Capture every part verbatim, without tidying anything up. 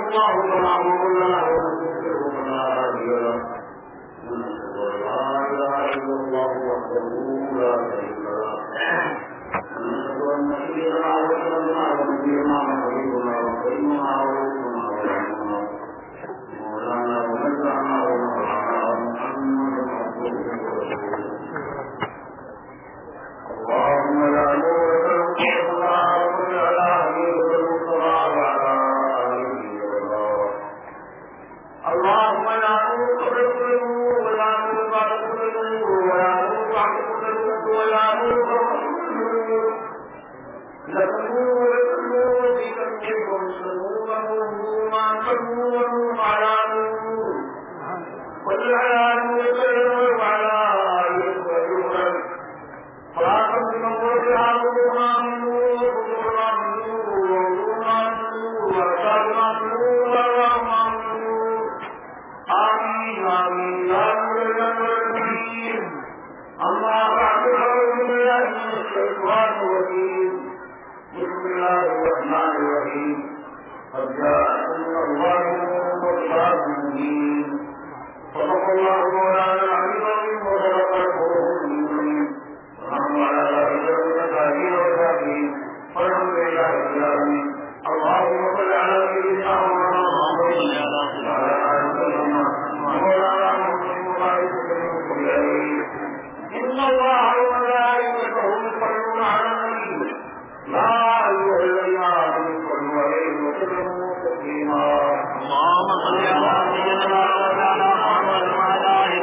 الله فلا مضل له ومن يضلل فلا هادي له ونشهد ان لا اله الا الله وحده لا شريك له ونشهد ان سيدنا ورسولنا ونبينا وحبيبنا وسيدنا ورسولنا ونبينا مولانا ومولانا ومولانا محمد عبده ورسوله اللهم لا نور اللهم لا نور ولا نور ولا نور ولا نور لك نور النور بكم سنوره ما تنور على نور قل على نور وعلى آله وسلم فاقم نور عظمها من نور ونور ونور وسلم نور ورحمة آمين آمين يا رب العالمين أما بعد أعوذ بالله من الشيطان الرجيم بسم الله الرحمن الرحيم قد جاءكم من الله نور وكتاب مبين صدق الله مولانا العظيم وصدق رسوله المبين ونحن على ذلك من الشاهدين والشاكرين والحمد لله رب العالمين اللهم صل على سيدنا محمد وعلى آله وسلم مولانا محمد وبارك وسلم إن الله وملائكته يصلون على النبي يا أيها الذين آمنوا صلوا عليه وسلموا تسليما اللهم صل على سيدنا محمد وعلى آله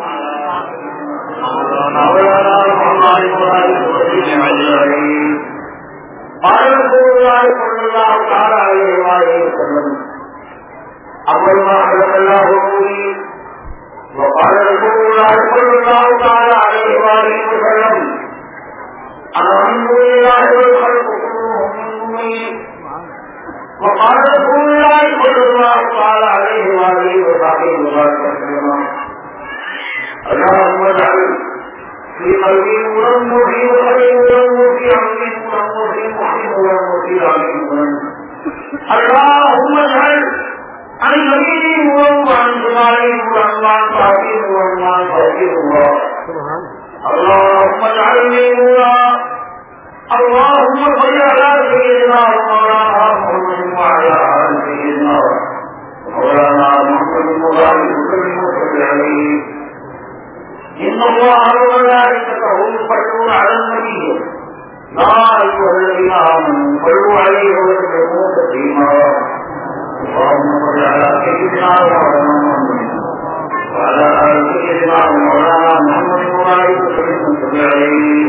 وسلم مولانا محمد وبارك وسلم عليه قال رسول الله صلى الله تعالى عليه وآله وسلم أول ما خلق الله المؤمنين وقال رسول الله صلى الله تعالى عليه وآله وسلم الحمد لله والخلق كلهم مؤمنين وقال رسول الله صلى الله تعالى عليه وآله وسلم اللهم اجعل في قلبي نورا وفي قلبي نورا وفي عمري نورا وفي محيط نورا وفي عمري نورا اللهم اجعل عن يميني نورا وعن شمالي نورا وعن طرفي نورا وعن فوقي نورا اللهم اجعلني نورا اللهم صل على سيدنا ومولانا محمد وعلى آل سيدنا ومولانا محمد وبارك وسلم عليه إن الله وملائكته يصلون على النبي يا أيها الذين آمنوا صلوا عليه وسلموا تسليما اللهم صل على سيدنا محمد وعلى آل سيدنا ومولانا محمد وبارك وسلم عليه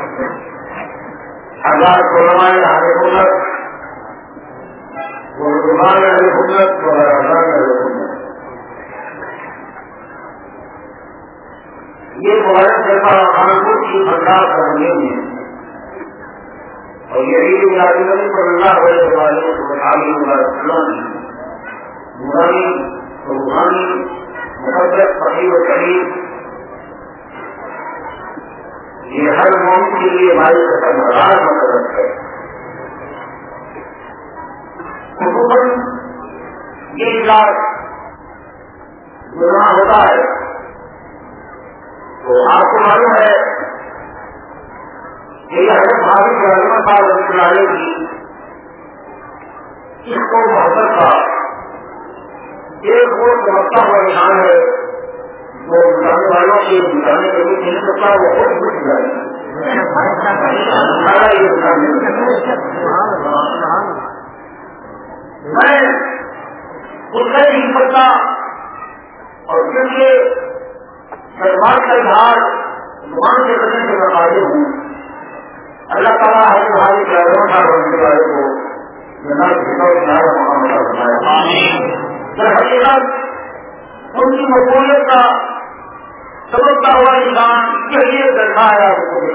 حضرات علماء اہل سنت وعلماء اہل سنت وعلماء اہل سنت یہ مبارک جیسا خانپور کی بھنڈار کرنے میں اور یہ عید میلاد النبی صلی اللہ علیہ وسلم نورانی روحانی مقدس فقیر و کریم یہ ہر مومن کے لیے ہماری مدار مقرر ہے. خصوصاً یہ اجلاس جہاں ہوتا ہے تو آپ کو معلوم ہے کہ یہ حضرت حافظ رحمۃ صاحب رحمۃ اللہ علیہ کی اس کو محبت کا ایک وہ سمجھتا ہوا نشان ہے جو بتانے والوں کے بتانے کے لیے نہیں سکتا وہ خود بچ جائے میں خود نہیں سکتا اور کیونکہ دربار کا اظہار زبان کے کرنے سے میں قادر ہوں. اللہ تعالیٰ ہے تمہاری ڈرائیوروں کا بننے والے کو جناب در حقیقت ان کی مقبولیت کا سمجھتا ہوا انسان چلیے درخوا ہے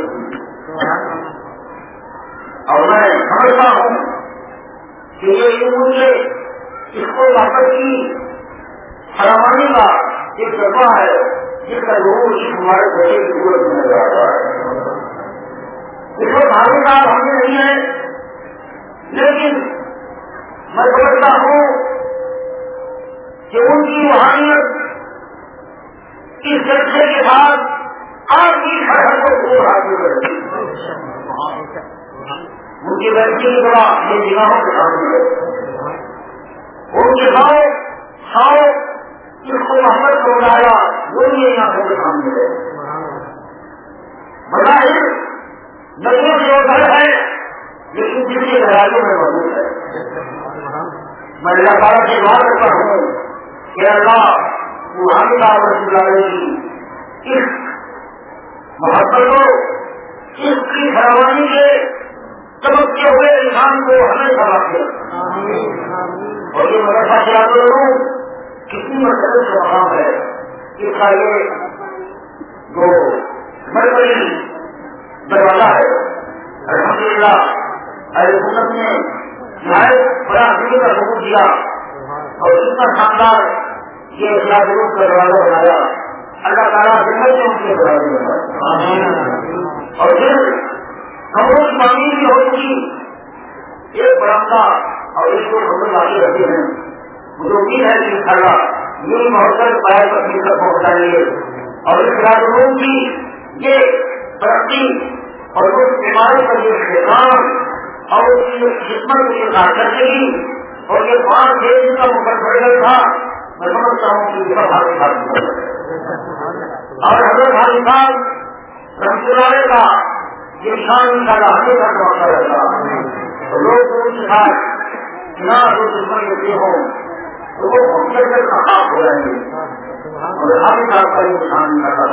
اور میں سمجھتا ہوں کہ یہ مجھے اس کو واپس کی فراوانی کا ایک ذریعہ ہے جس کا ضرور ہمارے بیٹے کی ضرورت میں نظر آ رہا ہے. اس کو بھاگے کا ہم نے نہیں ہے لیکن میں سمجھتا ہوں ان کی بیٹھی کی طرح یہ نگاہوں کے سامنے ہے. ان کے ساؤ ساؤ جس کو محمد کو بنایا وہ یہ آنکھوں کے سامنے ہے. بظاہر نظروں سے ادھر ہے لیکن دل کی گہرائیوں میں موجود ہے. میں اللہ تعالیٰ سے دعا کرتا ہوں کہ اللہ محمد رسول اللہ کی اس محبت کو اس کی فراوانی کے چمکتے ہوئے انسان کو ہمیشہ رکھے. اور یہ مدرسہ چلاتے لوگوں کتنی مرتبہ سے مقام ہے اس کا یہ جو مرکزی دروازہ ہے. الحمدللہ اہل سنت نے نہایت بڑا دل کا ثبوت دیا اور اتنا شاندار یہ اخلاق روپ کا دروازہ بنایا. اللہ تعالیٰ زندگی میں ان کے دروازے بنایا. اور پھر ہم لوگ پانی بھی ہو چکی ایک برامدہ اور اس کو ہم لوگ آگے رہتے ہیں. مجھے امید ہے کہ انشاءاللہ یہ محبت پائے پر مل کر پہنچائیں گے اور اس راجوں کی یہ ترقی اور اس بیماری کا یہ خیال اور اس کی خدمت کو یہ کارکردگی اور یہ پانچ دیش کا مقدر تھا. میں سمجھتا ہوں کہ یہ سب حاضر اور حضرت حاضر صاحب رحمۃ اللہ کا یہ شان کا رہنے کا موقع رہتا. لوگ ان کے ساتھ نہ جو دشمن لیتے ہوں تو وہ مقصد سے خطاب ہو رہے ہیں اور حاضر صاحب کا یہ شان کا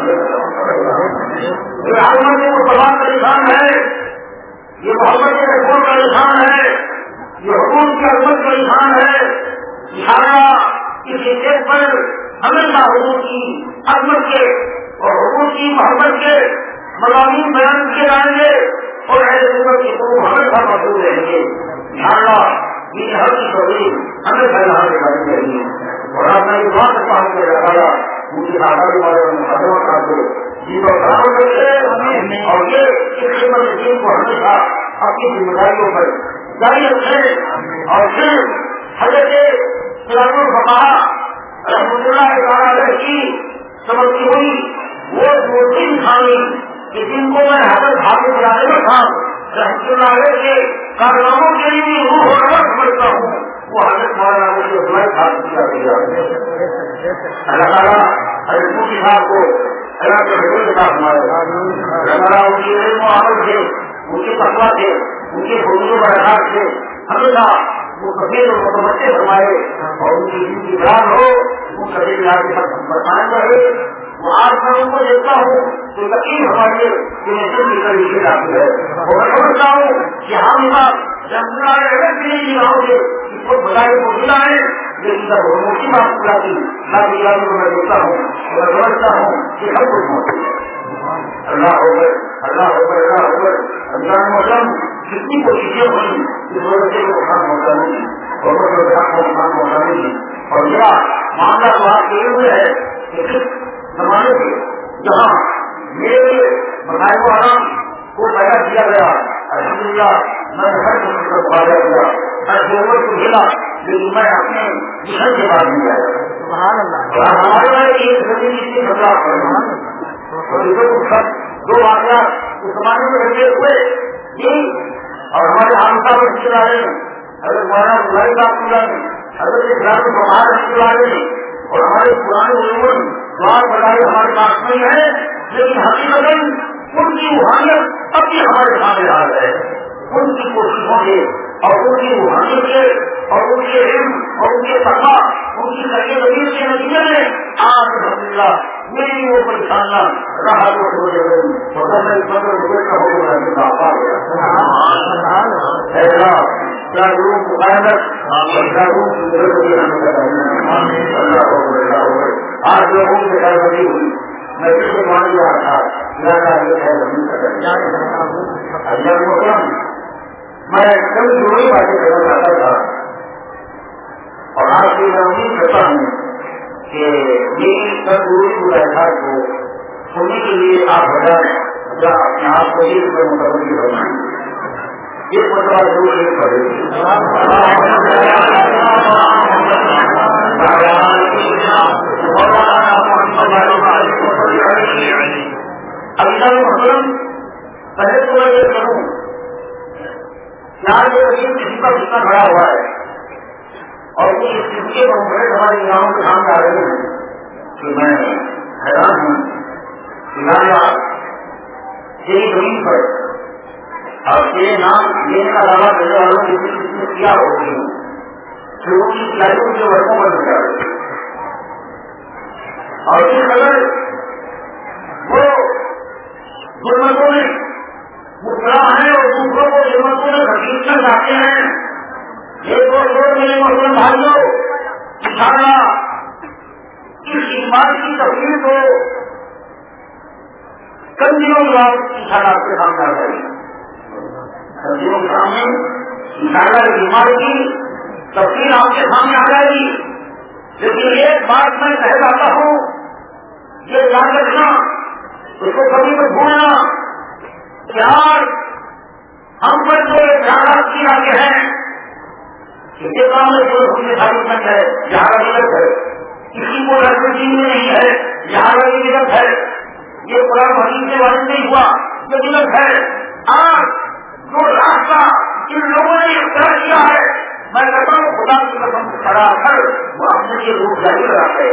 یہ حضرت مصطفیٰ کا نشان ہے. یہ محمد رسول کا نشان ہے. یہ حکومت کی عظمت کا نشان ہے. انشاءاللہ اس ایک پر ہمیشہ حکومت کی عظمت کے اور حکومت کی محبت کے مضامین بیان کیے جائیں گے اور اہل سنت کی حکومت ہمیشہ موجود رہیں گے. انشاءاللہ یہ ہر کی توحید ہمیشہ یہاں پہ بنی رہے گی. اور آپ میں یہ دعا کرتا ہوں کہ اللہ تعالیٰ مجھے آزادی والے مقدمہ کر دے جی کو برابر رکھے اور یہ اس خدمت دین کو ہمیشہ اپنی ذمہ داریوں پر جاری رکھے. اور پھر حضرت سراج الفقہا رحمۃ اللہ تعالیٰ کی سمجھتی ہوئی وہ دو تین خامی کہ جن کو میں حضرت حافظ عالم خان رحمۃ اللہ علیہ کے کارناموں کے لیے بھی روح اور رغبت سمجھتا ہوں وہ حضرت مولانا مجھے سمجھ حاصل کیا گیا. اللہ تعالیٰ حضرت مفتی صاحب کو اللہ کے حضور کے ساتھ ہمارے ہمارا ان کی علم و عمل سے ان کے تقویٰ سے ان کے حضور و برکات سے ہمیشہ وہ کبیر اور متمتع فرمائے اور ان کی زندگی بران ہو ان کا دل یاد کے ساتھ برقرار رہے. وہ آج میں ان کو دیکھتا ہوں تو یقین ہمارے کہ میں دل کی طریقے لاتی ہے اور میں سمجھتا ہوں کہ ہم جمنا گاؤں سے اس کو بتائے موجودہ ہے لیکن جب وہ موٹی بات پورا کی لاتی کو میں دیکھتا ہوں اور میں سمجھتا ہوں کہ سب کچھ موجود ہے. اللہ ہو گئے اللہ ہو گئے اللہ ہو گئے رمضان موسم کتنی کوششیں ہوئی اس وجہ سے مقام ہوتا نہیں اور مقام ہوتا نہیں. اور میرا معاملہ تو آپ کے علم ہے کہ کس زمانے سے جہاں میرے مسائل و آرام کو پیدا کیا گیا الحمدللہ میں ہر قسم کو پایا گیا ہر ضرورت کو ملا لیکن میں اپنے مشن کے بعد نہیں آیا. ہمارے ایک زمین کی خطرہ اور دو واقعات اس زمانے میں رکھے ہوئے یہ اور ہمارے حادثہ میں رکھے جا رہے ہیں حضرت مولانا بخاری صاحب پورا نے حضرت اخلاق بہار رکھے جا رہے ہیں اور ہمارے پرانے علوم سوال بتائے ہمارے پاس نہیں ہے لیکن حقیقت ان کی روحانیت اب بھی ہمارے سامنے آ رہا ہے. ان کی کوششوں سے اور ان کی روحانیت سے اور ان کے علم اور ان کے تقویٰ ان کی لگے وزیر کے نتیجے میں آج الحمدللہ میری وہ پریشانیاں رہا ہو گئی اور میں پندرہ روپئے کا ہو گیا آ گیا کیا روم کی قیادت کیا روم کی آج لوگوں سے کاروائی ہوئی میں پھر سے مان رہا تھا میں کبھی ضروری باتیں کرنا چاہتا تھا اور آج بھی میں امید کرتا ہوں کہ میری سب ضروری ملاقات کو سننے کے لیے آپ بجائے یا اپنے آپ کو ایک میں متوجہ ہونا ایک مرتبہ ضرور نہیں پڑے ابھی مثلاً پہلے تو میں یہ کروں دن کسی کا کتنا کھڑا ہوا ہے اور کچھ اس قسم کے کمپلیٹ ہمارے نظاموں کے سامنے آ رہے ہیں کہ میں حیران ہوں تیری زمین پر اور تیرے نام لینے کا دعویٰ کرنے والوں کی کس نے کیا ہوگی لوگوں کی کھلاڑیوں کے ورگوں پر نکلا اور اس قدر وہ ظلمتوں میں مبتلا ہے اور دوسروں کو ظلمتوں میں گھسیٹ کر جاتے ہیں. ایک اور دور میرے مسلم بھائیوں انشاءاللہ اس ایمان کی تفصیل کو کئی دنوں کے بعد انشاءاللہ آپ کے سامنے آ جائے گی. کئی دنوں کے سامنے انشاءاللہ اس ایمان کی تفصیل آپ کے سامنے آ جائے گی. لیکن ایک بات میں کہہ جاتا ہوں یہ یاد رکھنا اس کو کبھی مت بھولنا کہ آج ہم پر جو احساسات کی آگے ہیں یہ کام ہے جو ہم نے ساری بند ہے یہاں غلط ہے کسی کو راجنیتی میں نہیں ہے یہاں یہ غلط ہے یہ قرآن حدیث سے واضح نہیں ہوا یہ غلط ہے. آج جو راستہ ان لوگوں نے اختیار کیا ہے میں کہتا ہوں خدا کی قسم کھڑا کر وہ اپنے لیے روپ جاری کراتے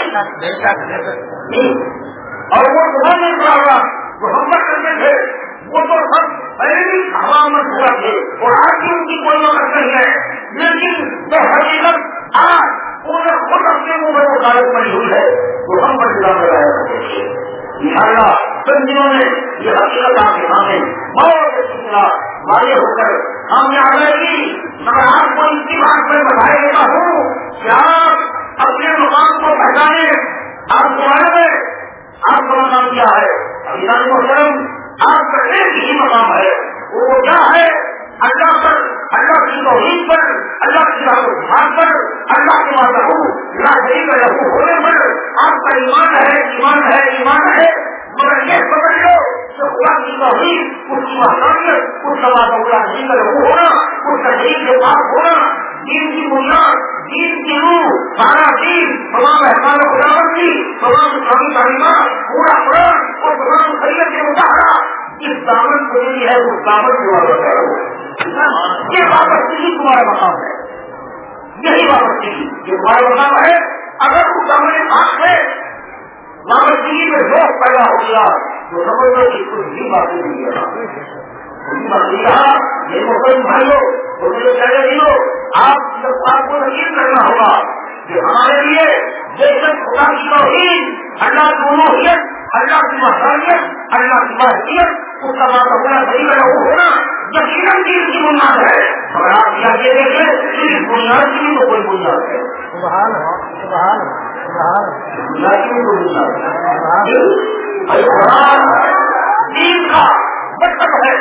اور وہ تمہیں نہیں پڑا ہوا جو ہم پر کرتے تھے وہ تو سب پہلے بھی ہوا میں ہوا تھے اور آج بھی ان کی کوئی مدد نہیں ہے. لیکن جو حقیقت آج انہیں خود اپنے منہ میں وہ کاغذ بنی ہوئی ہے وہ ہم پر جلا میں رہا کرتے تھے. انشاءاللہ چند دنوں میں یہ حقیقت آپ کے سامنے بہت سلسلہ واضح ہو کر سامنے آ جائے گی. میں آپ کو اس کی بات میں بتایا دیتا ہوں کہ آپ اپنے مقام کو پہچانے. آپ کو معلوم ہے آپ کا مقام کیا ہے عزیزان محترم آپ کا ایک ہی مقام ہے وہ کیا ہے اللہ پر اللہ کی توحید پر اللہ کی راہ پر اللہ کے وعدہ لا شریک لہ ہونے پر آپ کا ایمان ہے ایمان ہے ایمان ہے. مگر یہ سمجھ لو کہ خدا کی توحید اس کی وحدانیت اس کا وعدہ لا شریک لہ ہونا اس کا شریک کے پاس ہونا دین کی بنیاد دین کی روح سارا دین تمام احکام خداوندی تمام اسلامی تعلیمات پورا قرآن اور تمام شریعت کے مظاہرہ اس دامن کو نہیں ہے اس دامن کی وعدہ کرو. یہ وابستگی تمہارا مقام ہے یہی وابستگی یہ تمہارا مقام ہے. اگر اس دامن پاک ہے وابستگی میں ذوق پیدا ہو گیا تو سمجھ لو کہ کچھ بھی باتیں نہیں رہا یہ مسلم بھائیوں تو میرے پیارے دنوں آپ آپ کو یقین کرنا ہوگا کہ ہمارے لیے بے شک خدا کی توحید اللہ کی الوہیت اللہ کی وحدانیت اللہ کی واحدیت اس کا وعدہ ہونا صحیح کا وہ ہونا یقیناً دین کی بنیاد ہے. اور آپ یہ دیکھیں اس بنیاد کی تو کوئی بنیاد ہے بنیاد کی کوئی بنیاد دین کا مطلب ہے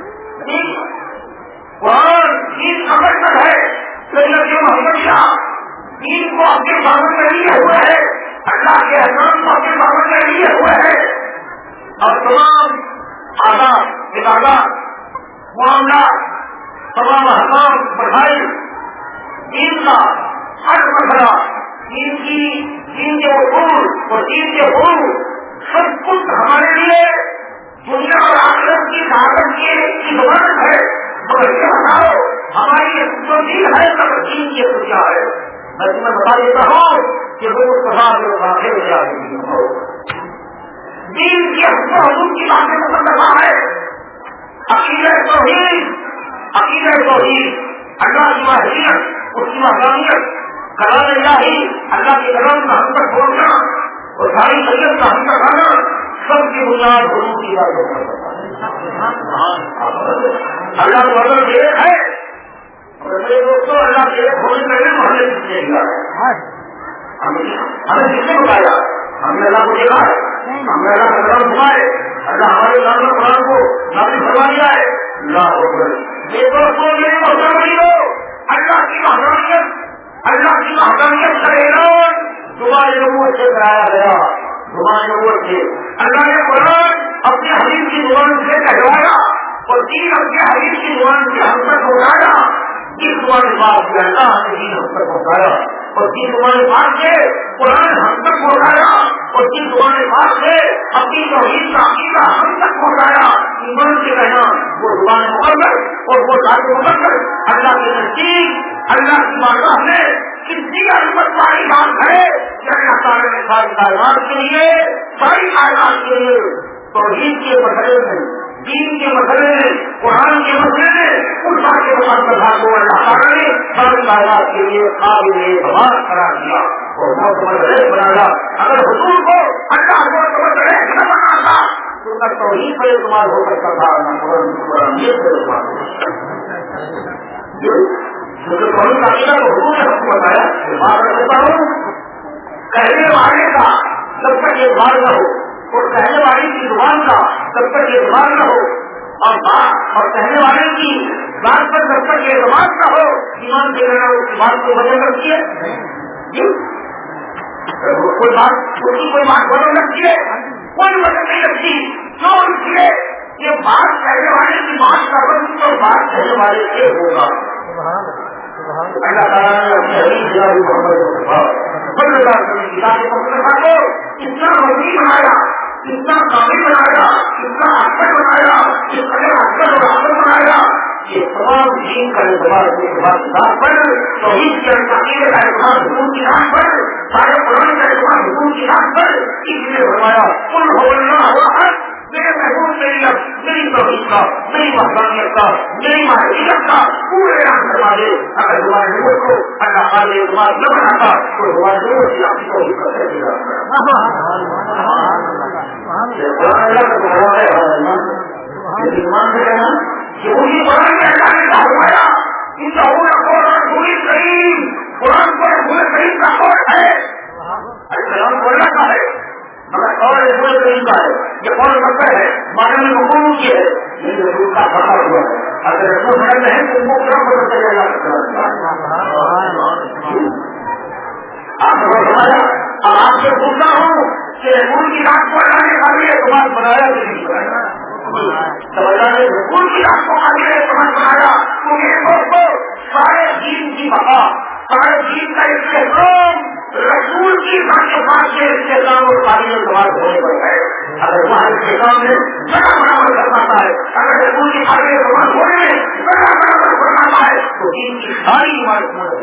قرآن دین کا مطلب ہے سید محمد شاہ دین کو اپنے دامن میں لیے ہوئے ہے اللہ کے احکام کو اپنے دامن میں لیے ہوئے ہے اور تمام آداب عبادات معاملات تمام احکام پڑھائی دین کا ہر مسئلہ دین کی دین کے اصول اور دین کے حقوق سب کچھ ہمارے لیے دنیا اور آخرت کی طاقت کی ضرورت ہے. مگر یہ بتاؤ ہماری جو دین ہے سب دین کی کیا ہے. میں تمہیں بتا دیتا ہوں کہ وہ واقع میں جا رہی ہو دین کی حقوق کی باتیں پسند رہا ہے. عقیدہ توحید عقیدہ توحید اللہ کی واحدیت اس کی وحدانیت کلام الہی اللہ کے کلام کا ہم تک پہنچنا اور ساری شریعت کا ہم تک آنا سب کی بنیاد حقوق کی بات ہوتا ہے. اللہ کو اگر ایک ہے اور میرے دوستوں اللہ کے ایک ہونے میں محلے کتنے دیا ہے ہمیں کس نے بتایا ہم نے اللہ کو دیکھا ہے ہم نے اللہ کا کلام سنا ہے اللہ ہمارے کلام قرآن کو نافذ فرما دیا ہے. اللہ میرے دوستوں میرے محترم اللہ کی وحدانیت اللہ کی وحدانیت کا اعلان تمہارے لوگوں سے کرایا گیا. تمہارے لوگوں سے اللہ نے قرآن اپنے حدیث کی زبان سے کہلوایا اور دین اپنے حدیث کی زبان سے ہم تک پہنچایا. جس زبان بات سے اللہ نے دین ہم تک پہنچایا اور جس زبان بات سے قرآن ہم تک پہنچایا اور جن دعا نے بات سے اپنی توحید کا عقیدہ ہم تک پہنچایا ایمان سے رہنا وہ دعا نے مقرر اور وہ ذات مقرر اللہ کے نزدیک اللہ کی بارگاہ میں کتنی عظمت والی بات ہے کہ اللہ تعالیٰ نے ساری کائنات کے لیے ساری کائنات کے لیے توحید کے مسئلے میں دین کے مسئلے میں قرآن کے مسئلے میں ان بات کے مقدمہ کو اللہ تعالیٰ نے ساری کائنات کے لیے قابل اعتماد قرار دیا اور وہ متمرد بنایا. اگر حضور کو اللہ کو متمرد نہ بناتا تو ان کا توحید پر اعتماد ہو سکتا تھا نہ قرآن پر اعتماد ہو سکتا کیونکہ قرآن کا عقیدہ تو حضور نے ہم کو بتایا. بات کرتا ہوں کہنے والے کا جب تک اعتبار نہ ہو اور کہنے والے کی زبان کا جب تک اعتبار نہ ہو اور بات اور کہنے والے کی بات پر جب تک اعتبار نہ ہو ایمان دے رہنا اس کی بات کو بدل رکھی ہے. کوئی بات اس کی کوئی بات بدل رکھی ہے کوئی بدل نہیں رکھی کیوں اس لیے یہ بات کہنے والے کی بات کا بند تو بات کہنے والے سے ہوگا. اللہ تعالیٰ نے اتنا مزید بنایا اتنا قابل بنایا اتنا اکثر بنایا اتنا اکثر اور اکثر بنایا یہ تمام دین کا اعتبار کے اعتبار پر توحید کے عقیدے کا اعتبار حضور کی راہ پر سارے قرآن کا اعتبار حضور کی راہ پر اس لیے فرمایا قل هو الله احد میرے محبوب میری رب میری توحید کا میری وحدانیت کا میری معرفت کا پورے رام کروا دے. اگر ہمارے لوگوں کو اللہ تعالی اعتماد نہ بناتا تو ہمارے لوگوں کی آپ کو بھی کرتے دے گا. اللہ کا بڑا ہے ایمان سے کہنا کہ وہی قرآن میں اللہ نے فرمایا ان کا قرآن پوری کریم قرآن پر پورے کریم کا قول ہے. الکلام بولنا کا ہے مگر قول پورے کریم کا ہے. یہ قول مکر ہے معنی میں مقبول کی ہے یہ رسول کا پڑا ہوا ہے. اگر رسول خیر میں ہے تو وہ قرآن بدل چلے گا. آپ نے فرمایا اور آپ سے پوچھتا ہوں کہ رسول کی رات کو اللہ نے قابل اعتماد بنایا کہ نہیں بنایا. اللہ نے رسول کی رات کو قابل اعتماد بنایا کیونکہ دوستو سارے دین کی بقا سارے دین کا استحکام رسول کی ذات پاک کے استحکام اور قابل اعتماد ہونے پر ہے. اگر وہاں استحکام میں بڑا بڑا عمل کر پاتا ہے اگر رسول کی قابل اعتماد ہونے میں بڑا بڑا عمل کر پاتا ہے تو دین کی ساری عمارت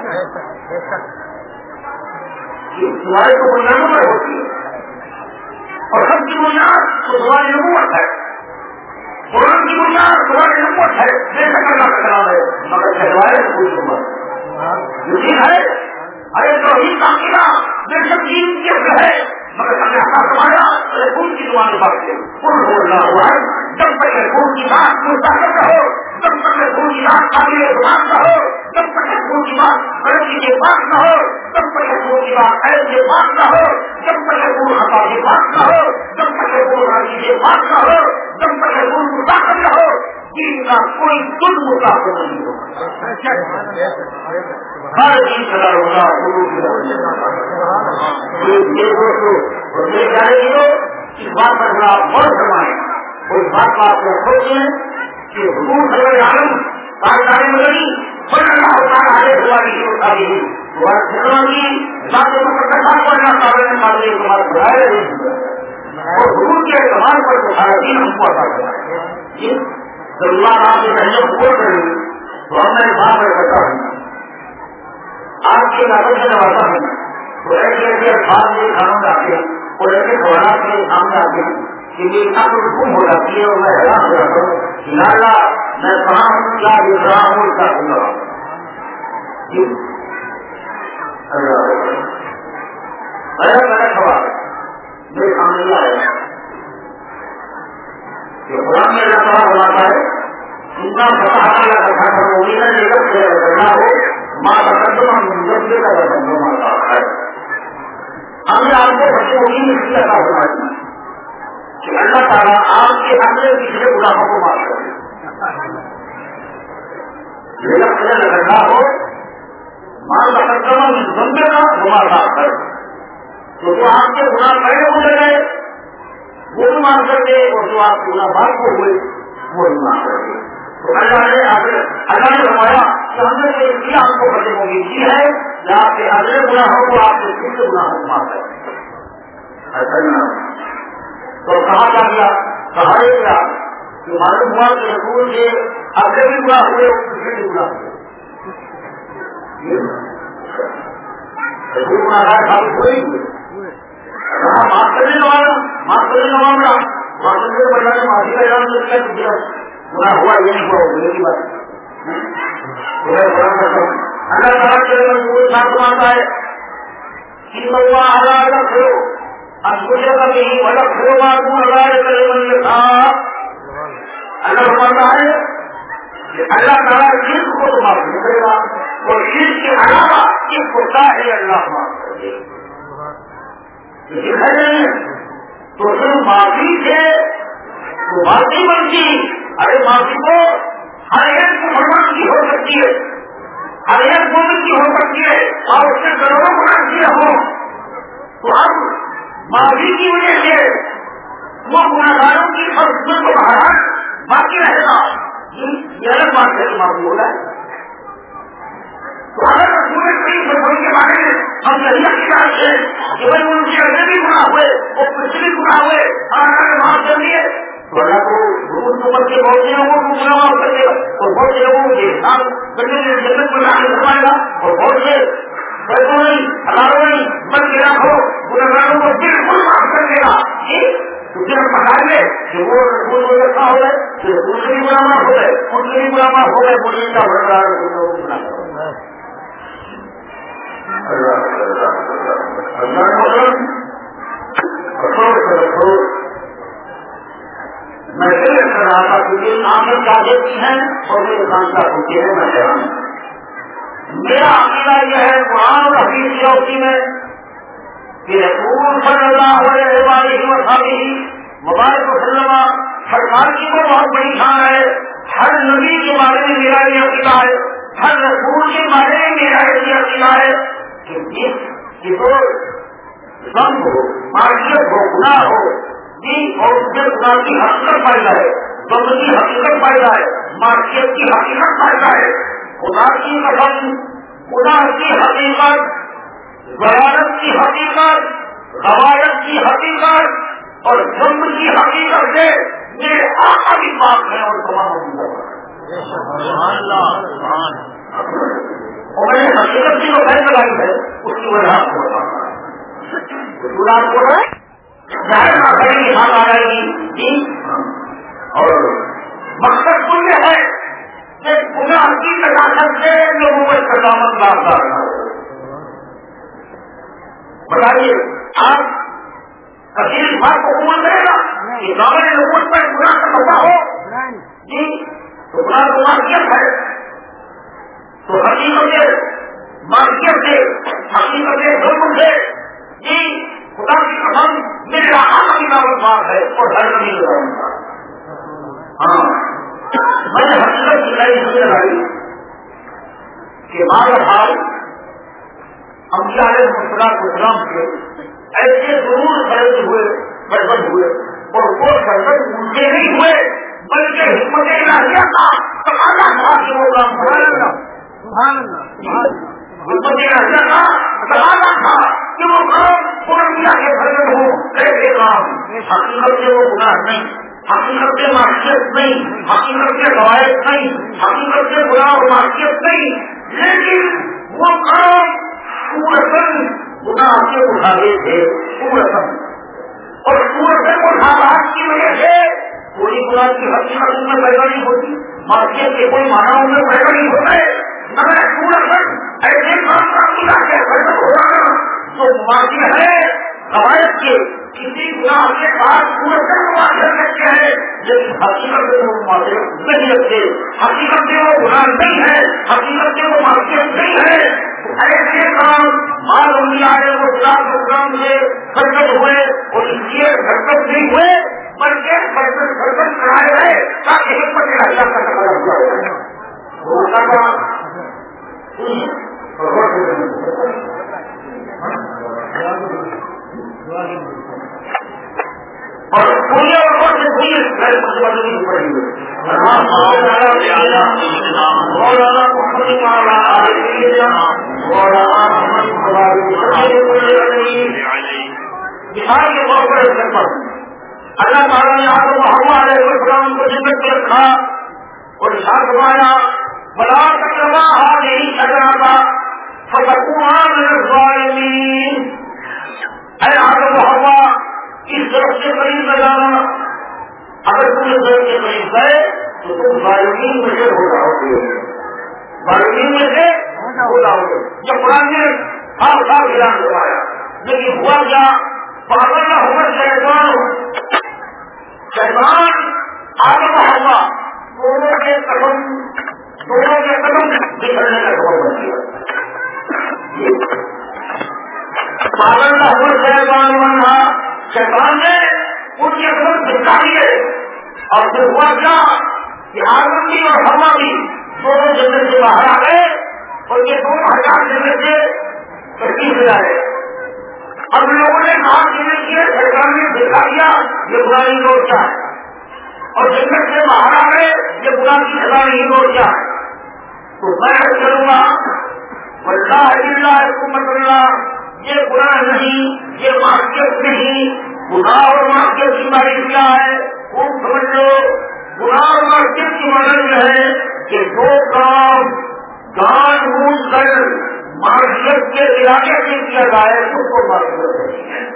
تمہارے کو بنیادوں پر ہوتی ہے اور سب کی بنیاد تو تمہاری نبوت ہے. قرآن کی بنیاد تمہاری نبوت ہے. بے شک اللہ کا کلام ہے مگر کہلوائے کوئی نبوت یقین ہے. ارے توحید کا عقیدہ بے شک دین کے ہے مگر ہم نے ایسا فرمایا رسول کی زبان بات سے کل ہو رہا ہوا ہے. جب تک رسول کی بات مستقل رہو جب تک رسول کی بات قابل اعتماد نہ ہو جب تک رسول کی بات غلطی کے پاس نہ ہو جب تک رسول کی بات عیب کے پاس نہ ہو جب تک رسول خطا کے پاس نہ ہو جب تک رسول غلطی کے پاس نہ ہو جب تک رسول مستقل نہ ہو دین کا کوئی خود مستقل نہیں ہوگا. ہر دین چلا ہوگا اس بات پر ذرا غور فرمائیں اور اس بات کو آپ لوگ سوچیں کہ حضور صلی اللہ علیہ وسلم پاکستانی مدنی صلی اللہ تعالیٰ علیہ وسلم کی ذات مقدسہ کو اللہ تعالیٰ نے قابل اعتماد بنایا اور حضور کے اعتماد پر سارا دین ہم کو عطا کرا ہے. جب اللہ آپ کے کہنے کو بول رہے ہیں تو ہم میرے بات میں بتا ہوں آپ کے علاقے سے نوازا ہوں تو ایسے ایسے الفاظ کے کھانوں میں آتے ہیں اور ایسے سوالات کے سامنے آتے ہیں کہ میری عقل گم ہو جاتی ہے اور میں حیران ہو جاتا ہوں لالا میں کہاں ہوں کیا دیکھ رہا ہوں کیا سن رہا ہوں. میرا میرا سوال میرے سامنے یہ آیا کہ قرآن میں اللہ تعالیٰ بناتا ہے ان کا پتا اللہ کا گھر ہو کرنا ہو ماں کا قدم مجھے کا قدم ماتا ہے. ہم نے آپ کو بچے ہوگی اس لیے ایسا ہونا چاہیے کہ اللہ تعالیٰ آپ کے اپنے پچھلے گناہوں کو معاف کرے. میرا پہلے لگنا ہو ماں کا قدم بندے کا گناہ معاف کرے تو جو آپ کے گناہ پہلے ہونے گئے وہ بھی معاف کر دے اور جو آپ گناہ بعد کو ہوئے وہ بھی معاف کر دے. تو اللہ نے اللہ نے فرمایا کہ ہم نے اس لیے آپ کو بچے ہوگی کی ہے کہ آپ کے اگلے گناہوں کو آپ کے پچھلے گناہوں کو معاف کرے. تو کہا جا گیا کہا گیا کہ معلوم ہوا کہ رسول کے آگے بھی برا ہوئے اور پیچھے بھی برا ہوئے رسول آگاہ ثابت ہوئی کہا معاف کرنے لگا معاف کرنے لگا معاف کرنے کے بجائے معافی کا اعلان کر دیا برا ہوا یہ نہیں ہوا میری بات اللہ تعالیٰ کے رسول صاحب مانتا ہے کہ اللہ اللہ رکھو اللہ فرماتا ہے کہ اللہ تعالیٰ شرک کو تو معاف نہیں کرے گا اور شرک کے علاوہ اس کو چاہے اللہ معاف کر دے تو صرف معافی سے تو معافی بنتی ارے معافی کو ہر ایک مسلمان کی ہو سکتی ہے ہر ایک مومن کی ہو سکتی ہے اور اس سے کروڑوں گنا کیا ہو تو اب معافی کی وجہ سے وہ گناہگاروں کی اور اس کو باہر باقی رہے گا یہ الگ بات ہے معافی ہو رہا ہے تو اگر رسول کریم صلی اللہ علیہ وسلم کے بارے میں ہم یہی اختیار ہے کہ بھائی ان کے اندر بھی گناہ ہوئے وہ کچھ بھی گناہ ہوئے اور اگر معاف کر دیے تو اللہ کو روز نمبر کے بہت سے لوگوں کو گناہ معاف کر دے گا اور بہت سے لوگوں کے انسان کرنے میں جنت میں داخل کروائے گا اور بہت سے سڑکوں نہیں ہزاروں نہیں بلکہ لاکھوں گناہگاروں کو بالکل معاف کر دے گا تو پھر ہم بتا لیں کہ وہ رسول کو رکھا ہو گئے کہ رسول سے بھی برا معاف ہو گئے ان سے بھی برا معاف ہو گئے مجھے کا بڑھ رہا ہے میں پھر کر رہا تھا کیونکہ آمد کیا دیتی ہیں اور میرے دکاندار ہوتی ہے میں حیران میرا عقیدہ یہ ہے قرآن اور حدیث کی روشنی میں کہ رسول صلی اللہ علیہ وسلم مبارک وسلم سرکار کی تو بہت بڑی شان ہے ہر نبی کے بارے میں میرا یہ عقیدہ ہے ہر رسول کے بارے میں میرا یہ عقیدہ ہے کہ تو غم ہو معاشیت ہو گناہ ہو اور اس میں خدا کی حقیقت پیدا ہے غم کی حقیقت پیدا ہے معاشیت کی حقیقت پیدا ہے خدا کی قسم خدا کی حقیقت ضرورت کی حقیقت روایت کی حقیقت اور غم کی حقیقت سے میرے آقا بھی پاک ہے اور تمام اور میں نے حقیقت کی جو فیصلہ لائی ہے اس کی وجہ کو خدا کو ظاہر نہ کریں گے حال آ رہے گی اور مقصد کل یہ ہے کہ گناہ کی نجاست سے لوگوں کو سلامت دار نہ ہو بتائیے آپ کثیر بات کو قبول کرے گا کہ دعوے لوگوں پر گناہ کا مسئلہ ہو جی تو گناہ تو معصیت ہے تو حقیقت معصیت سے حقیقت ظلم سے جی خدا کی قسم میرے آقا کی دعوت بات ہے اور ہر نبی کی دعوت بات ہاں میں نے حقیقت کی لڑائی سمجھ لگائی کہ بعض حال انبیاء علیہ السلام کے ایسے ضرور خرچ ہوئے بربد ہوئے اور وہ بربد اونچے نہیں ہوئے بلکہ حکمت الہیہ کا تقاضا تھا کہ وہ کام حکمت الہیہ کا تقاضا تھا کہ وہ کام انبیاء کے بربد ہو ایسے کام حقیقت سے وہ گناہ نہیں حقیقت سے معصیت نہیں حقیقت سے روایت نہیں حقیقت سے گناہ اور معصیت نہیں لیکن وہ کام سورتن گناہ سے اٹھاتے تھے سورتن اور سورتن اٹھاوات کی وجہ سے کوئی گناہ کی حقیقت میں پیدا نہیں ہوتی معصیت کے کوئی معنی میں پیدا نہیں ہوتے مگر سورتن ایسے کام کا گناہ کے پیدا ہو رہا جو معصیت ہے روایت کے کسی گناہ کے بعد سورتن معاشر رکھتے ہیں لیکن حقیقت میں وہ معاشر نہیں رکھتے حقیقت میں وہ گناہ نہیں ہے حقیقت میں وہ معصیت نہیں ہے ایسے کام معلوم نہیں آئے وہ چار پروگرام سے حرکت ہوئے اور اس لیے حرکت نہیں ہوئے بلکہ حرکت حرکت کرائے گئے تاکہ حکمت الہیہ کا تقاضا ہوا اور پورے اور سے پوری نہیں پڑیں گے مثال کے طور پر اس پر اللہ تعالیٰ نے آدم و حوا علیہ السلام کو جنت میں رکھا اور ارشاد فرمایا بلا تقربا هذه الشجرة فتكونا من الظالمين. اے آدم و حوا اس درخت کے قریب نہ جانا، اگر تم اس درخت کے قریب گئے تو تم ظالمین میں سے ہو جاؤ گے، ظالمین میں سے ہو جاؤ گے. جب قرآن نے صاف صاف اعلان کروایا، لیکن ہوا کیا؟ پاگل نہ ہوگا شیطان شیطان آدم و حوا دونوں کے قدم دونوں کے قدم بکھرنے کا سبب بن گیا. پاگل نہ ہوگا شیطان بننا، شیطان نے ان کے قدم بچا لیے اور پھر ہوا کیا کہ آدم بھی اور حوا بھی دونوں جنت سے باہر آ گئے اور یہ دونوں ہزار جنت سے ترقی ہو جائے. اب لوگوں نے کہا جنت کے سرکار نے دکھا دیا یہ برائی روڈ کیا ہے، اور جنت سے باہر آ گئے یہ برا کی سزا نہیں روڈ کیا ہے. تو میں کروں گا اللہ اللہ حکومت اللہ، یہ برا نہیں، یہ معاشیت نہیں. برا اور معاشیت کی تعریف کیا ہے وہ سمجھ لو. برا اور معاشیت کی مدد یہ ہے کہ دو کام جان بوجھ کر معاشیت کے ارادے سے کیا جائے اس کو معاشیت نہیں ہے.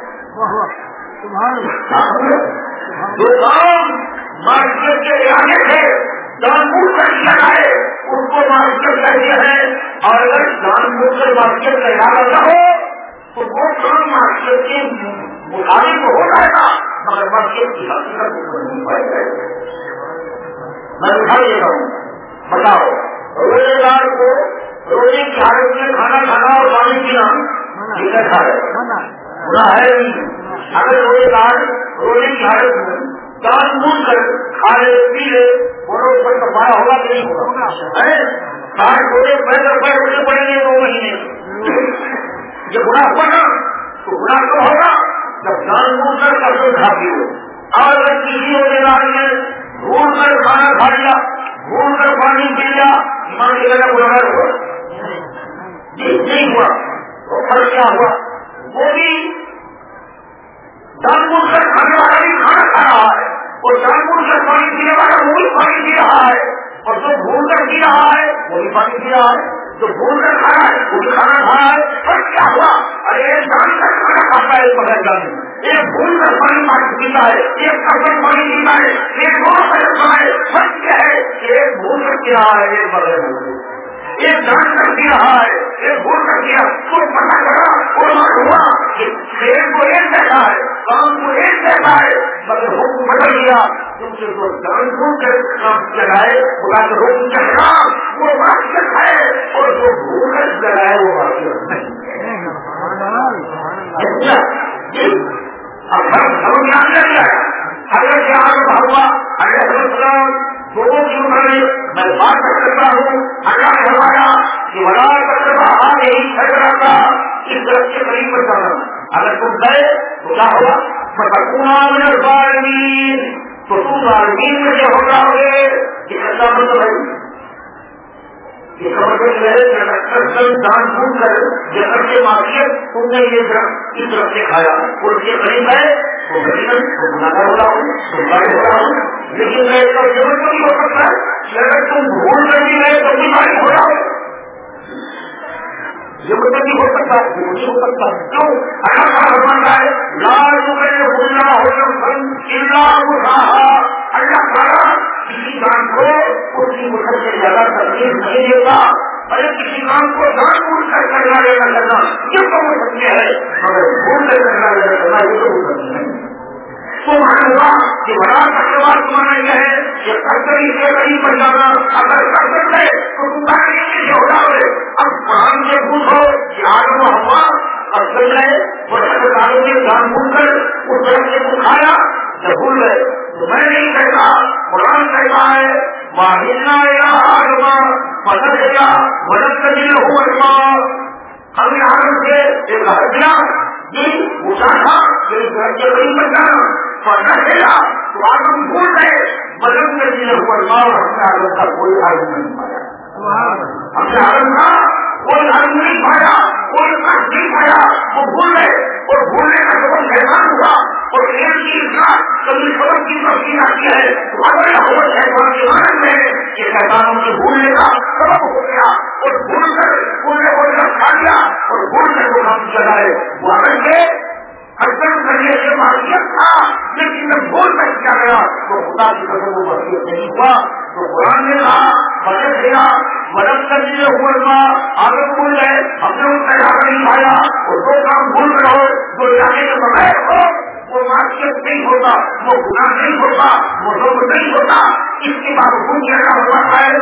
جو کام معاشیت کے ارادے سے جان بوجھ کر کیا جائے اس کو معاشیت کہتے ہیں، اور اگر جان بوجھ کر معاشیت کا ارادہ نہ ہو تو وہ کام معاشیت کے مطابق ہو جائے گا مگر معاشیت کی حقیقت نہیں پائی جائے گی. میں اٹھا دیتا ہوں، بتاؤ روزے دار کو روزے کی حالت میں کھانا کھانا اور پانی پینا یہ کیسا ہے؟ برا ہے نہیں. اگر روزے دار روزے کی حالت میں جان بوجھ کر کھا لے پی لے بولو اس پر کفارہ ہوگا کہ نہیں ہوگا؟ ساٹھ روزے پہلے روپئے روزے پڑیں گے دو مہینے، یہ برا ہوا نا. تو برا تو ہوگا جب جان بوجھ کر کپڑے کھا پی لو. اور اگر کسی روزے دار نے بھول کر کھانا کھا لیا، بھول کر پانی پی لیا، ایمان کی جگہ برا ہوا جی نہیں ہوا تو فرق کیا ہوا؟ وہ بھی جان بوجھ کر کھانے والا بھی کھانا کھا رہا ہے اور جان بوجھ کر پانی پینے والا وہ بھی پانی پی رہا ہے، اور جو بھول کر پی رہا ہے وہ بھی پانی پی رہا ہے، جو بھول کر کھا رہا ہے وہ بھی کھانا کھا رہا ہے. فرق کیا ہوا؟ ارے ایک جان کر کھانا کھاتا ہے بغیر جانے، ایک بھول کر پانی پیتا ہے، ایک کپڑے پانی پیتا ہے، ایک بہت سارا ہے. فرق کیا ہے کہ ایک بھول کر پی رہا ہے ایک بغیر جانے، ایک جان کر پی رہا ہے ایک بھول کر پیا. تو پتا چلا اور معلوم ہوا کہ شیر کو ایک کہتا ہے، کام کو ایک کہتا ہے، مگر حکم بدل گیا کیونکہ جو جان بوجھ کر کام چلائے بلا کر حکم چلنا وہ معاشیت ہے، اور جو بھول کر چلائے وہ معاشیت نہیں. اب ہم میں آنے لگا حضرت آدم حوا علیہ السلام دونوں کی عمر میں میں بات کر سکتا ہوں. اللہ نے فرمایا کہ ولا تقربا هذه الشجرة، اس درخت کے قریب مت جانا، اگر تم گئے تو کیا ہوگا؟ فتكونا من الظالمين، تو تم ظالمین میں سے ہو جاؤ گے. یہ کیسا مطلب ہے؟ یہ خبر ہے کہ جان بوجھ کر جسر کے معافیت تم نے یہ درخت اس طرف سے کھایا اور اس کے قریب ہے تو گناہگار ہو رہا ہوں، گناہگار ہو رہا ہوں. لیکن میں اس کا ضرورت نہیں ہو سکتا ہے کہ اگر تم بھول کر بھی گئے تو بھی مالک ہو رہا ہو، یہ مطلب نہیں ہو سکتا، یہ نہیں ہو سکتا. کیوں؟ اللہ کا فرمان ہے لا يكلف الله نفسا الا وسعها. اللہ تعالیٰ کسی کام کو اس کی وسعت سے زیادہ تکلیف نہیں دیتا. ارے کسی کام کو جان بوجھ کر کرنا لینا کرنا یہ تو ہو سکتے ہیں، مگر بھول کر کرنا لینا کرنا یہ تو ہو سکتے ہیں. تو مانوا کہ بڑا تقریبات مانا یہ ہے کہ کرکری سے کہیں پر جانا، اگر کر سکتے تو تم سے ہو جاؤ. اب قرآن سے پوچھو کہ آدم و حوا اور چل گئے اور ہسپتالوں میں جان بوجھ کر اس طرف سے کھایا جب بھول گئے تو میں نہیں کہتا، قرآن کہتا ہے واہنا یا آدم مدد کیا مدد کر دیا ہوا. ہم آدم سے ایک ہتیا جی پوچھا تھا کہ اس گھر کے قریب پر جانا پڑھنا چاہیے تو آدم بھول گئے مدد کر دیا ہوا. ہم نے آدم کا کوئی عالم نہیں پایا، ہم نے عالم کا کوئی عالم نہیں پایا، کوئی کام نہیں پایا. وہ بھول گئے اور بھولنے کا سبب شیطان ہوا. کہ شیطانوں کے بھولنے کا سبب ہو گیا اور بھول کر بھولنے کو کھا لیا اور بھول کر وہ ہم چلائے وہ کے حسن کرنے سے معصیت تھا لیکن جب بھول کر کیا گیا تو خدا کی قسم وہ معصیت نہیں ہوا. تو قرآن نے کہا بچت دیا مدد کر دیے ہوئے آگے بھول گئے اپنے ان کا یاد نہیں پایا اور دو کام بھول رہے ہو جو جانے کے بغیر ہو وہ معصیت نہیں ہوتا وہ گناہ نہیں ہوتا وہ ظلم نہیں ہوتا. اس کے باوجود کیا ہوتا ہے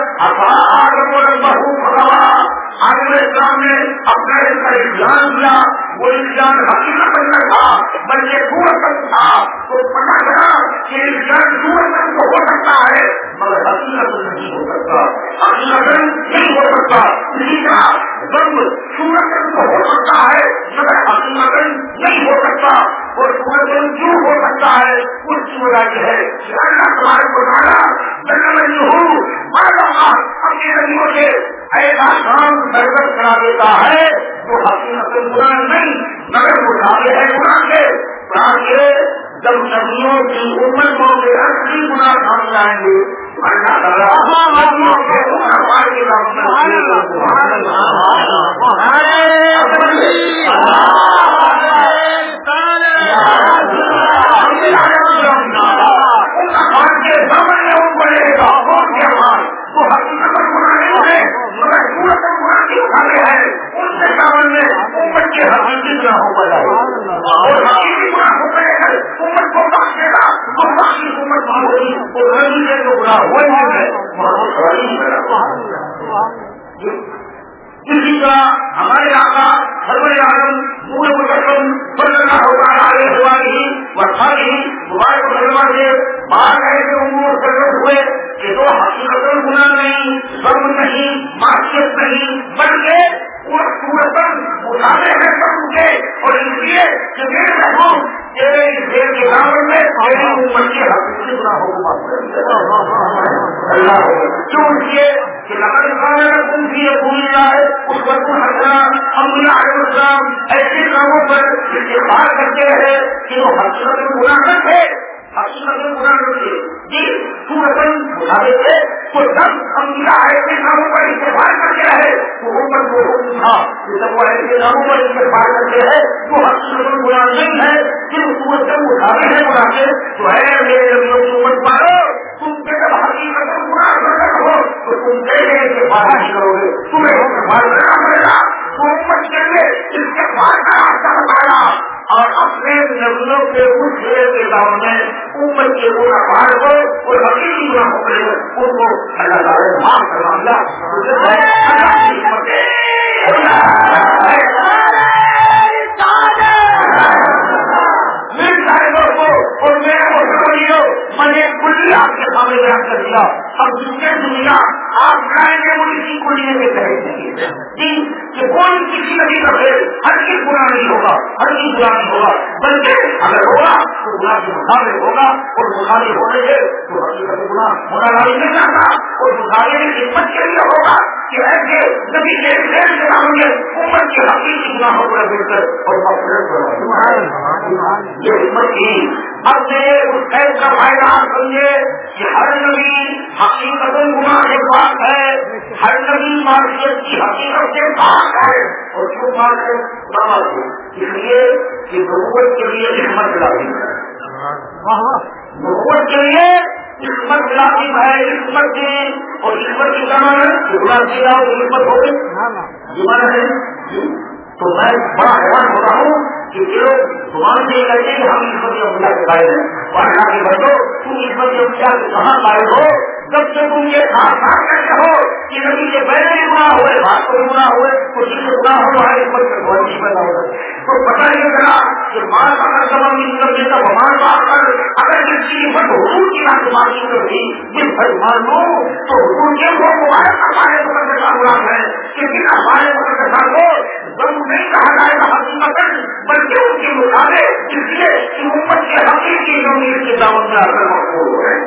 آدم اسلام نے اپنا اس کا امتحان دیا وہ امتحان حقیقت نہیں تھا بلکہ صورت تھا. تو پتا چلا کہ امتحان صورت تو ہو سکتا ہے مگر حقیقت نہیں ہو سکتا حقیقت نہیں ہو سکتا. اسی طرح ضرب صورت تو ہو سکتا ہے مگر حقیقت نہیں ہو سکتا. اور صورت کیوں ہو سکتا ہے اس کی وجہ یہ ہے کہ اللہ تمہارے کو ڈالا نہیں ہوں مانا اپنے نبیوں کے ایسا کام سرگرم کرا دیتا ہے جو حقیقت گناہ نہیں مگر مطابق ہے گناہ کے تاکہ جب نبیوں کی امتوں کے اصلی گناہ سامنے آئیں گے اللہ تعالیٰ وہ حقیقت گناہ نہیں ہے مگر صورت گناہ کی اٹھانے ہیں ان کے سامنے امت کے حقیقی گناہوں پر جائے اور حقیقی گناہ ہو گئے ہیں امت کو بخش دے گا تو باقی امت ہوگی اور رنگی کے جو گناہ ہوئے ہیں اسی طرح ہمارے آقا حضرت اعظم نور مکرم صلی اللہ علیہ وسلم مبارک مسلمان سے باہر گئے تھے امور سرگرم ہوئے کہ تو حقیقت گناہ نہیں ظلم نہیں معصیت نہیں بلکہ وہ صورتاً مطالعے ہیں سب کے اور اس لیے کہ میرے محبوب تیرے اس دیر کے دامن میں میری امت کے حقیقی گناہوں کو معاف کر دیا اللہ کیوں اس لیے کہ لقد کان لکم فی رسول اللہ اسوۃ حسنہ انبیاء علیہ السلام ایسے کاموں پر استغفار کرتے رہے کہ وہ حقیقت گناہ نہ تھے حقیقت گناہ نہ تھے جی صورتاً مطالعے تھے تو جب انبیاء ایسے کاموں پر استغفار کرتے رہے تو امت کو حکم تھا کہ جب وہ ایسے کاموں پر استغفار کرتے ہیں تو حقیقت گناہ نہیں ہے صرف صورتاً مطالعے ہیں گناہ کے تو ہے میرے نبیوں کی امت پارو تم کے جب حقیقت گناہ کر ہو تو تم کہنے کے بات نہیں کرو گے تمہیں استغفار کرنا پڑے گا. تو امت کے لیے استغفار کا راستہ بتایا اور اپنے نبیوں کے اس شیر کے سامنے امت کے گناہ بار کو اور حقیقی گناہ ہو گئے ان کو اللہ تعالیٰ نے معاف کروا دیا. اور میرے کو سمجھو میں نے کلی آپ کے سامنے بیان کر دیا. اب دوسرے دنیا آپ بنائیں گے وہ اسی کو لیے کے کہیں جی کہ کوئی کسی نبی کا پھر ہر کی گناہ نہیں ہوگا ہر کی گناہ نہیں ہوگا بلکہ اگر ہوگا تو گناہ کے مطابق ہوگا اور مطابق ہونے سے تو حقیقت گناہ ہونا لائی نہیں جاتا اور مطابق کی خدمت کے لیے ہوگا کہ ایسے نبی کے خیر کے نام میں امت کے حقیقی گناہوں کو رکھ کر اور مغفرت کرو یہ ہمت کی. اب سے اس خیر کا فائدہ سمجھے کہ ہر نبی حقیقت گناہ کے پاس ہے ہر نبی معصیت کی حقیقت کے پاس ہے اور کیوں پاس ہے اس لیے کہ نبوت کے لیے حکمت لازم ہے نبوت کے لیے حکمت لازم ہے حکمت کی اور حکمت کی کہاں ہے گناہ کیا اور حکمت ہو گئی جمع ہے. تو میں بڑا حیران ہوتا ہوں کہ یہ لوگ تمہارے نہیں کہتے کہ ہم عصمت اللہ کے قائل ہیں اور اللہ کے بچوں تم عصمت اللہ کے کہاں قائل ہو جب سے تم یہ ساتھ ساتھ کہتے ہو کہ نبی کے پہلے بھی گناہ ہوئے بات کو گناہ ہوئے تو جس سے گناہ ہو ہماری عصمت کا بہت ہی پیدا ہوگا. تو پتہ یہ چلا کہ ماں اگر سبب نہیں کرتے تب ہمارے بات کر اگر کسی کی بٹ حضور کی بات مانگی کرتی جس بھائی مان لو تو حضور کے وہ مبارک ہمارے مقدس کا غلام ہے کہ پھر ہمارے مقدس کو ضرور نہیں کہا جائے گا حقیقت بلکہ ان کے مطابق اس لیے کہ امت کے حقیقی امید کی دعوت میں اثر مقبول ہو رہے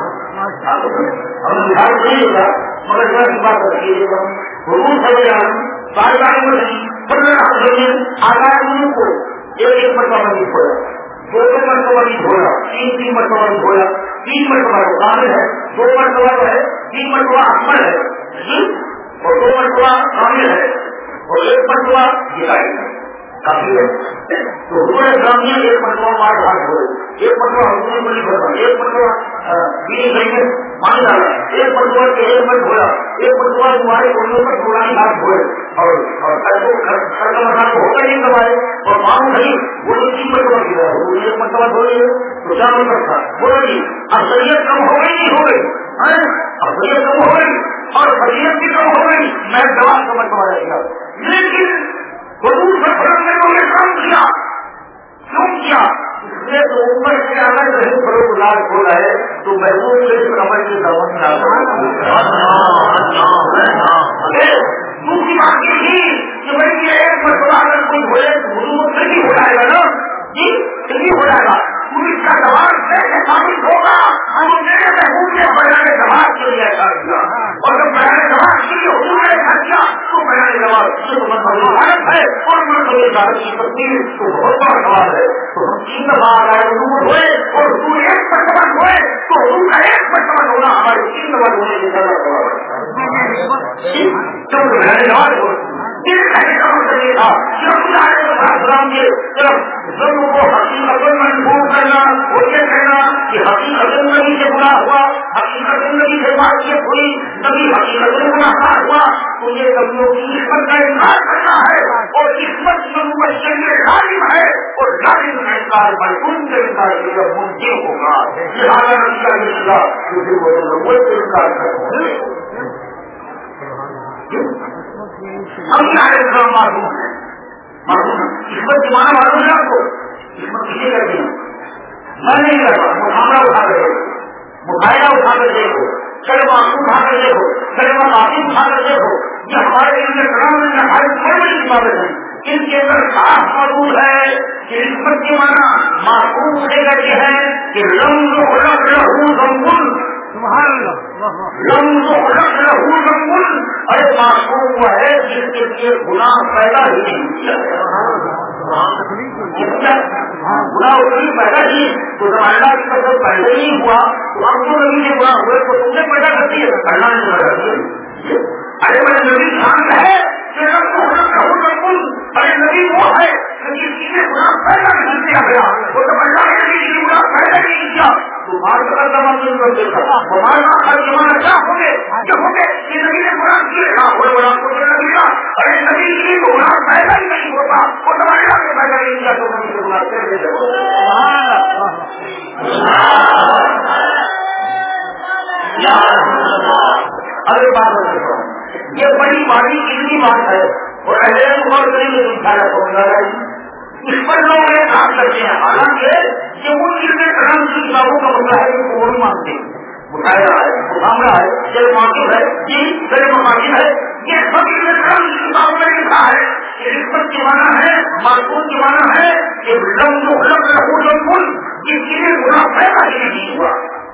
ہم دھیان نہیں ہوگا مگر میں بات رکھیے گا حضور صلی اللہ علیہ وسلم سارے میں نہیں پندرہ آزاد کو ایک ایک مرتبہ نہیں کھولا دو دو مرتبہ نہیں کھولا تین تین مرتبہ نہیں کھولا تین مرتبہ کامل ہے دو مرتبہ جو ہے تین مرتبہ اکمل ہے اور دو مرتبہ کامل ہے اور ایک مرتبہ جتائی ہے کافی ہے. تو حضور گرامی ایک مرتبہ مار بھاگ ہوئے, ایک مرتبہ حضور بلی بھرا, ایک مرتبہ بیس گئی مان ڈالا, ایک مرتبہ ایک منٹ ہوا, ایک مرتبہ تمہارے گولیوں پر پرانی ہاتھ ہوئے اور گھر کا مسان تو ہوتا ہی دبائے اور مانگ نہیں وہ تین مرتبہ گرا, وہ ایک مرتبہ دھوئے تو چار نمبر تھا بولا جی اب سید کم ہو گئی نہیں ہو گئی, اب سید کم ہو گئی اور فضیلت بھی کم ہو گئی, میں جواب کا مرتبہ رہ گیا. لیکن حضور صلی اللہ علیہ وسلم نے کام کیا, کیوں کیا؟ اس نے تو اوپر سے الگ رہی بڑوں گلاب کھولا ہے تو محبوب سے کمر کی دعوت دوسری بات یہ تھی کہ بھائی یہ ایک مرتبہ اگر کوئی بولے تو حضور پھر بھی ہو جائے گا نا جی, پھر بھی ہو جائے گا. پولیس کا جواب کیسے ثابت ہوگا؟ ہم میرے محبوب نے بیان جواب کے لیے ایسا کیا اور جب بیان جواب کے لیے حضور نے ایسا کیا تو بیان جواب مطلب ہے اور مطلب کی تصویر تو بہت بڑا سوال ہے. تو ہم تین دفعہ حضور ہوئے اور حضور ایک مرتبہ ہوئے تو حضور کا ایک مرتبہ ہونا ہمارے تین دفعہ ہونے کی زیادہ سوال ہے. بیان جواب کو حقیقت منظور کرنا وہ یہ کہنا کہ حقیقت زندگی سے برا ہوا, حقیقت زندگی سے معاشیت ہوئی, کبھی حقیقت گناہگار ہوا تو یہ کبھیوں کی عصمت کا انکار کرنا ہے اور عصمت ضرورت کے لیے لازم ہے اور لازم کا انکار مجبور کے انکار کے لیے ممکن ہوگا. لہٰذا نتیجہ یہ نکلا کہ پھر وہ ضرورت سے انکار کرتے ہیں. ہم کیا ہے معلوم ہے عصمت کی مانا معلوم ہے آپ کو, عصمت کسی کرتی ہیں میں نہیں کرتا, محاورہ اٹھا کر دیکھو, مظاہرہ اٹھا کر دیکھو, کلمہ اٹھا کر دیکھو, کلمہ معافی اٹھا کر دیکھو, یہ ہمارے ان کے کلام میں ہماری بڑی بڑی عبادت ہیں. ان کے اندر صاف موجود ہے کہ عصمت کی مانا معصوم ہونے کا یہ ہے کہ رنگ خلق لہو رنگل رنگ خلق لہو رنگل, ارے معصوم وہ ہے جس کے لیے گناہ پیدا ہی نہیں کیا گناہ اسی پیدا ہی تو جب اللہ کی طرف پہلے ہی ہوا تو اب جو نبی کے گناہ ہوئے تو تم نے پیدا کر دیے, اللہ نے پیدا کیے. ارے میرے نبی شان ہے کہ رنگ خلق لہو رنگل, ارے نبی وہ ہے کہ جس نے گناہ پیدا نہیں کیا گیا وہ جب اللہ نے نبی کی گناہ پیدا نہیں کیا تو بھارت کا زمان نہیں کر دیتا ہمارا ہر زمانہ کیا ہو گئے کیا ہو گئے یہ نبی نے گناہ کیے نہ ہوئے بڑا کو نبی کا, ارے نبی کی گناہ پیدا ہی نہیں ہوتا وہ جب اللہ نے پیدا نہیں کیا تو نبی سے گناہ کر دیتے. ارے بات یہ بڑی باری اتنی بات ہے اور اہل عمر کریں گے اس پر لوگ یہ کام کرتے ہیں. حالانکہ یہ ان علم کرام کی کتابوں کا مسئلہ ہے جو وہ مانتے ہیں, مشاہدہ ہے, محاورہ ہے, جب معقول ہے, جی جب مقاصد ہے, یہ سب علم کرام کی کتابوں میں لکھا ہے کہ عصمت کی مانا ہے, معصوم کی مانا ہے کہ لم لم لہو لم جس کے لیے گناہ پیدا ہی نہیں ہوا.